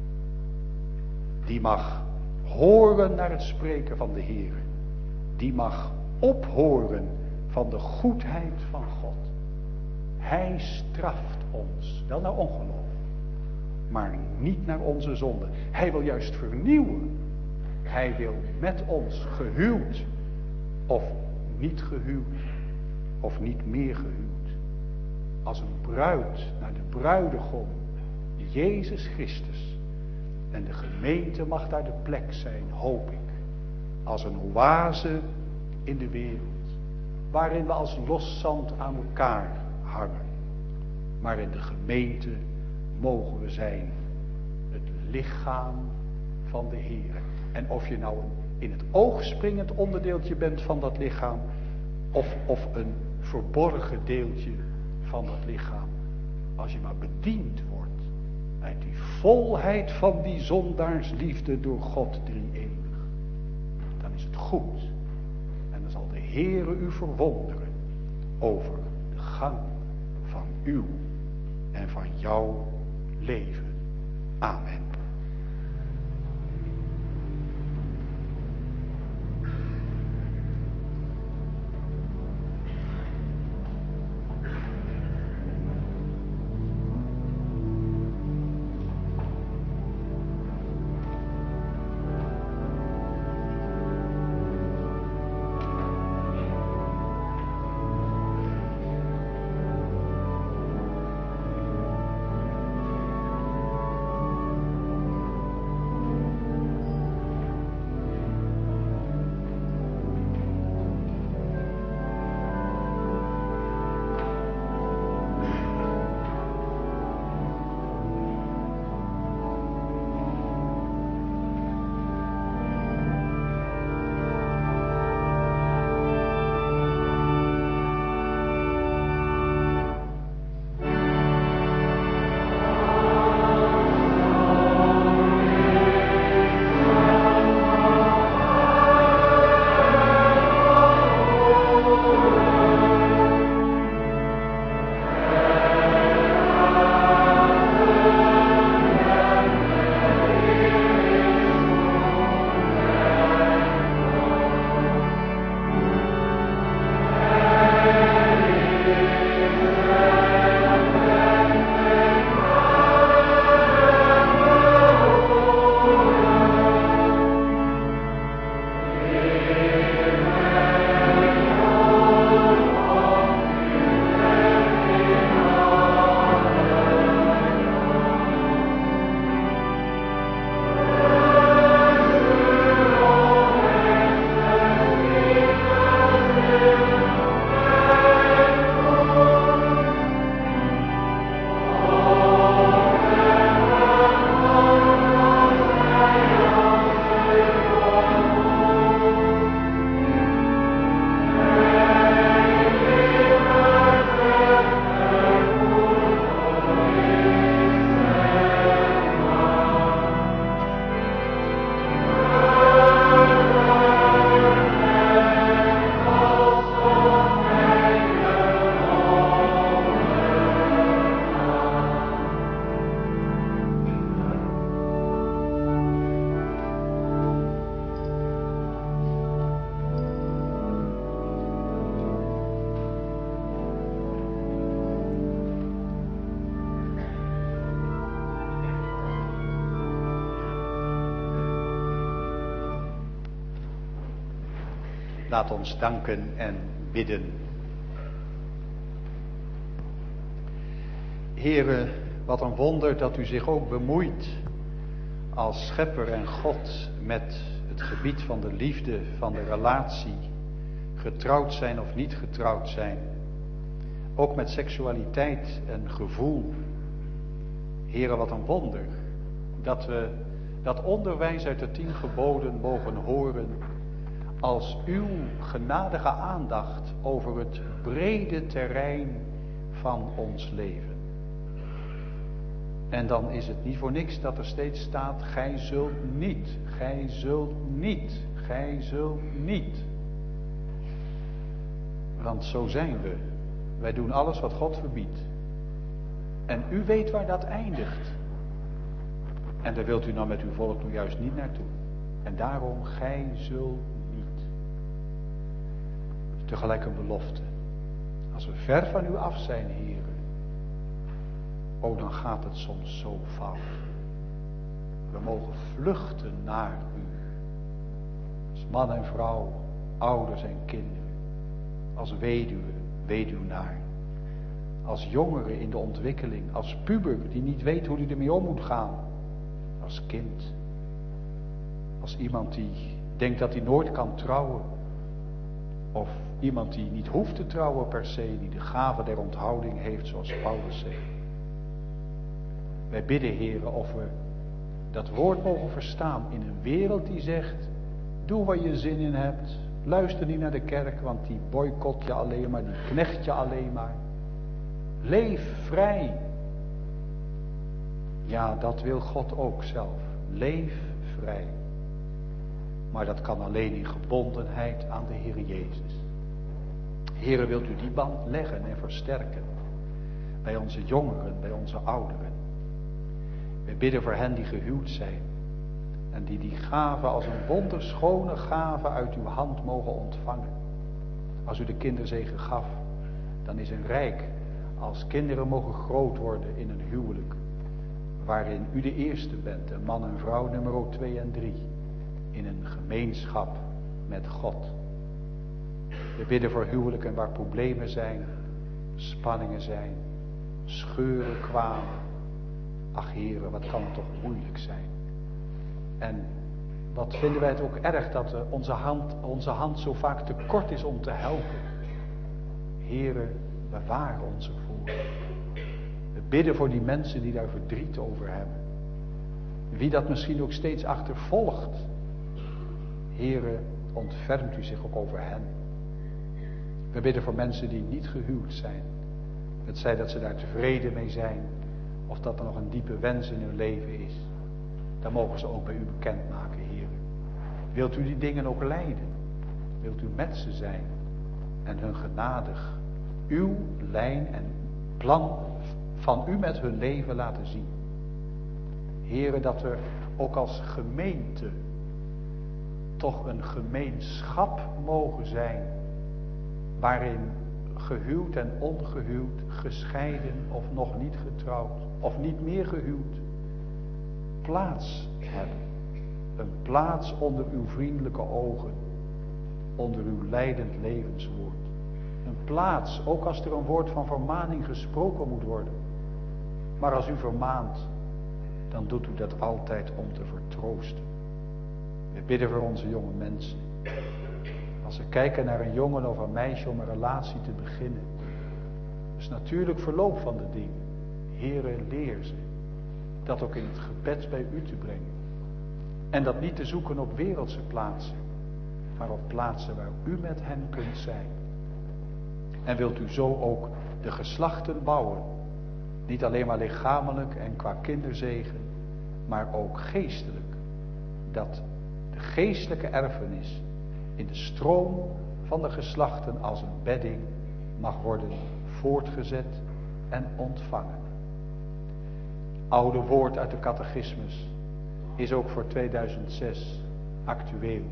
Die mag horen naar het spreken van de Heere. Die mag ophoren van de goedheid van God. Hij straft ons, wel naar ongeloof, maar niet naar onze zonde. Hij wil juist vernieuwen. Hij wil met ons gehuwd of niet gehuwd of niet meer gehuwd. Als een bruid naar de bruidegom, Jezus Christus. En de gemeente mag daar de plek zijn, hoop ik. Als een oase in de wereld. Waarin we als los zand aan elkaar hangen. Maar in de gemeente mogen we zijn het lichaam van de Heer. En of je nou een in het oog springend onderdeeltje bent van dat lichaam. Of, of een verborgen deeltje van dat lichaam. Als je maar bediend wordt. Uit die volheid van die zondaarsliefde door God drie-enig. Dan is het goed. En dan zal de Heere u verwonderen. Over de gang van uw en van jouw leven. Amen. Laat ons danken en bidden. Heere, wat een wonder dat u zich ook bemoeit als schepper en God met het gebied van de liefde, van de relatie, getrouwd zijn of niet getrouwd zijn. Ook met seksualiteit en gevoel. Heere, wat een wonder dat we dat onderwijs uit de tien geboden mogen horen als uw genadige aandacht over het brede terrein van ons leven. En dan is het niet voor niks dat er steeds staat, gij zult niet, gij zult niet, gij zult niet. Want zo zijn we. Wij doen alles wat God verbiedt. En u weet waar dat eindigt. En daar wilt u nou met uw volk nu juist niet naartoe. En daarom, gij zult niet. Tegelijk een belofte. Als we ver van u af zijn, heren. Oh, dan gaat het soms zo fout. We mogen vluchten naar u. Als man en vrouw, ouders en kinderen. Als weduwe, weduwnaar. Als jongere in de ontwikkeling. Als puber die niet weet hoe hij ermee om moet gaan. Als kind. Als iemand die denkt dat hij nooit kan trouwen. Of iemand die niet hoeft te trouwen per se. Die de gave der onthouding heeft zoals Paulus zegt. Wij bidden, heren, of we dat woord mogen verstaan in een wereld die zegt, doe waar je zin in hebt. Luister niet naar de kerk, want die boycott je alleen maar, die knecht je alleen maar. Leef vrij. Ja, dat wil God ook zelf. Leef vrij. Maar dat kan alleen in gebondenheid aan de Heer Jezus. Heere, wilt u die band leggen en versterken. Bij onze jongeren, bij onze ouderen. We bidden voor hen die gehuwd zijn. En die die gave als een wonderschone gave uit uw hand mogen ontvangen. Als u de kinderzegen gaf, dan is een rijk als kinderen mogen groot worden in een huwelijk. Waarin u de eerste bent, en man en vrouw nummer twee en drie. In een gemeenschap met God. We bidden voor huwelijken waar problemen zijn, spanningen zijn, scheuren, kwamen. Ach heren, wat kan het toch moeilijk zijn. En wat vinden wij het ook erg dat onze hand, onze hand zo vaak te kort is om te helpen. Heren, bewaar ons ervoor. We bidden voor die mensen die daar verdriet over hebben. Wie dat misschien ook steeds achtervolgt. Heren, ontfermt u zich ook over hen. We bidden voor mensen die niet gehuwd zijn. Het zij dat ze daar tevreden mee zijn. Of dat er nog een diepe wens in hun leven is. Dan mogen ze ook bij u bekendmaken, heren. Wilt u die dingen ook leiden? Wilt u met ze zijn? En hun genadig uw lijn en plan van u met hun leven laten zien. Heren, dat we ook als gemeente toch een gemeenschap mogen zijn. Waarin gehuwd en ongehuwd, gescheiden of nog niet getrouwd of niet meer gehuwd, plaats hebben. Een plaats onder uw vriendelijke ogen, onder uw leidend levenswoord. Een plaats, ook als er een woord van vermaning gesproken moet worden. Maar als u vermaant, dan doet u dat altijd om te vertroosten. We bidden voor onze jonge mensen. Als ze kijken naar een jongen of een meisje om een relatie te beginnen. Dat is natuurlijk verloop van de dingen. Heere, leer ze. Dat ook in het gebed bij u te brengen. En dat niet te zoeken op wereldse plaatsen. Maar op plaatsen waar u met hen kunt zijn. En wilt u zo ook de geslachten bouwen. Niet alleen maar lichamelijk en qua kinderzegen. Maar ook geestelijk. Dat de geestelijke erfenis in de stroom van de geslachten als een bedding mag worden voortgezet en ontvangen. Oude woord uit de catechismus is ook voor tweeduizend zes actueel.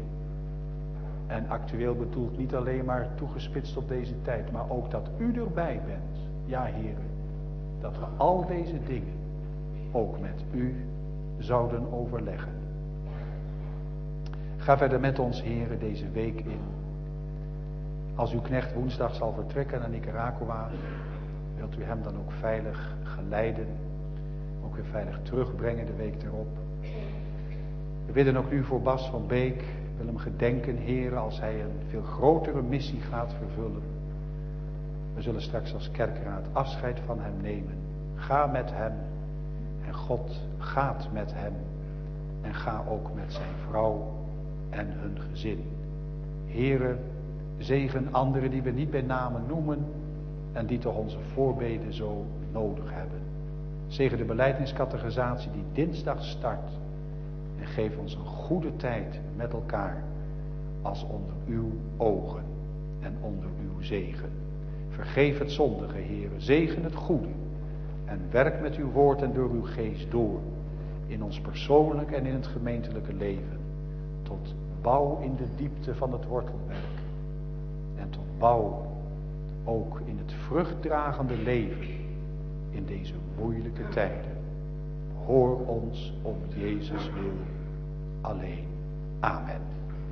En actueel bedoelt niet alleen maar toegespitst op deze tijd, maar ook dat u erbij bent. Ja, heren, dat we al deze dingen ook met u zouden overleggen. Ga verder met ons, heren, deze week in. Als uw knecht woensdag zal vertrekken naar Nicaragua, wilt u hem dan ook veilig geleiden, ook weer veilig terugbrengen de week erop. We bidden ook nu voor Bas van Beek, wil hem gedenken, heren, als hij een veel grotere missie gaat vervullen. We zullen straks als kerkraad afscheid van hem nemen. Ga met hem en God gaat met hem en ga ook met zijn vrouw en hun gezin. Here, zegen anderen die we niet bij namen noemen en die toch onze voorbeden zo nodig hebben. Zegen de belijdeniscatechisatie die dinsdag start en geef ons een goede tijd met elkaar als onder uw ogen en onder uw zegen. Vergeef het zondige, Heere, zegen het goede en werk met uw woord en door uw geest door in ons persoonlijk en in het gemeentelijke leven, tot bouw in de diepte van het wortelwerk en tot bouw ook in het vruchtdragende leven in deze moeilijke tijden. Hoor ons om Jezus wil alleen. Amen.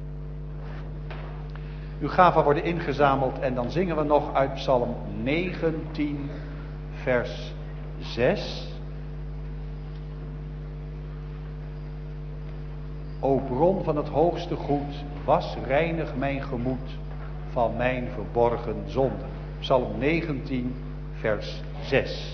Uw gaven worden ingezameld en dan zingen we nog uit Psalm negentien, vers zes. O bron van het hoogste goed, was reinig mijn gemoed van mijn verborgen zonden. Psalm negentien, vers zes.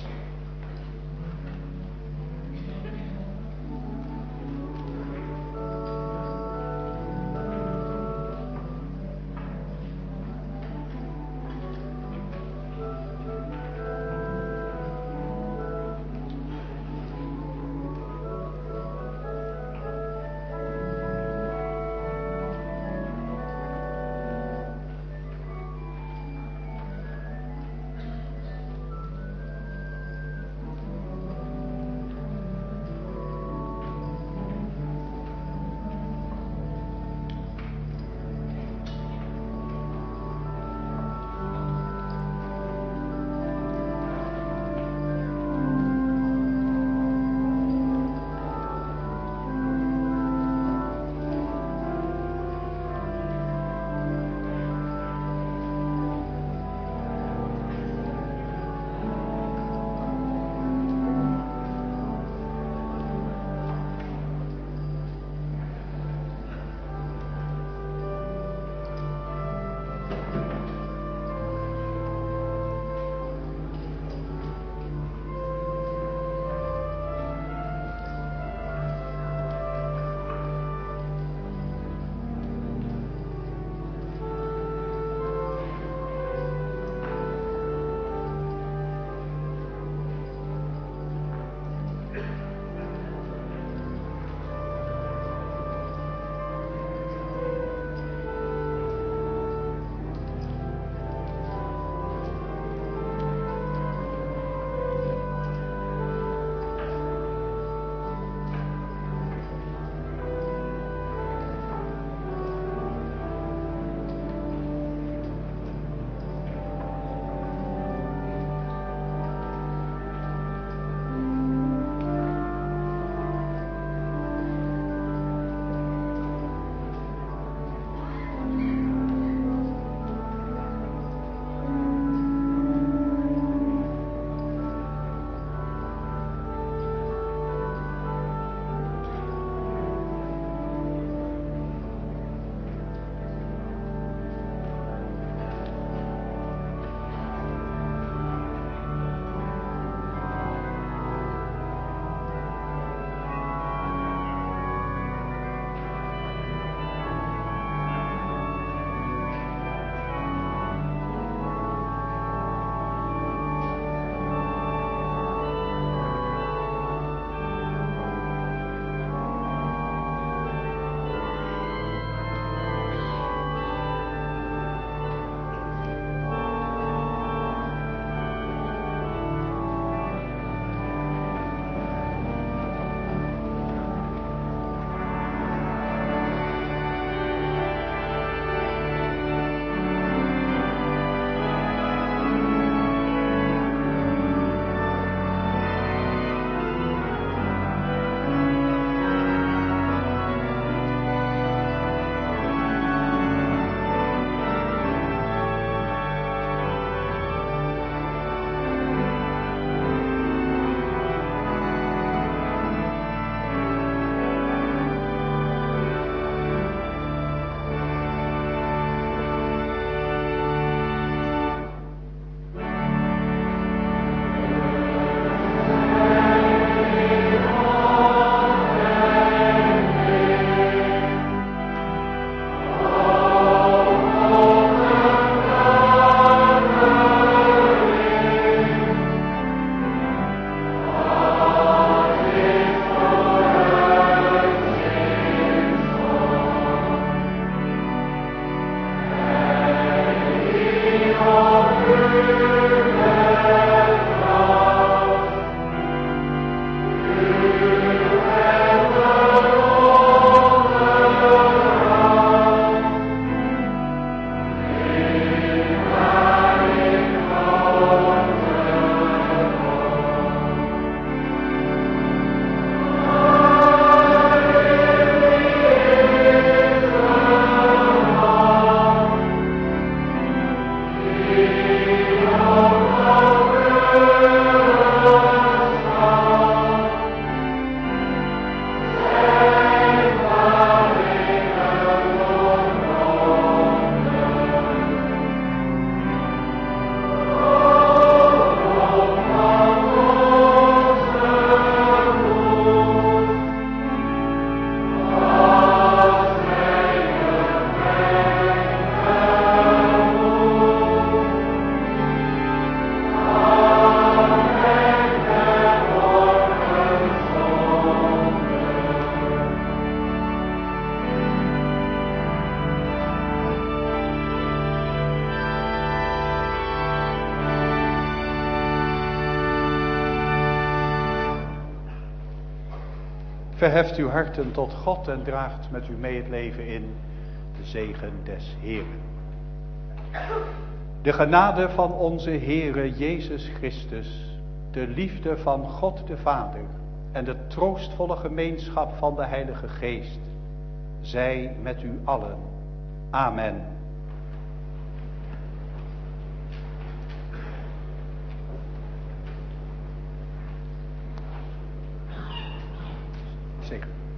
Verheft uw harten tot God en draagt met u mee het leven in de zegen des Heeren. De genade van onze Heere Jezus Christus, de liefde van God de Vader en de troostvolle gemeenschap van de Heilige Geest, zij met u allen. Amen. Zeker.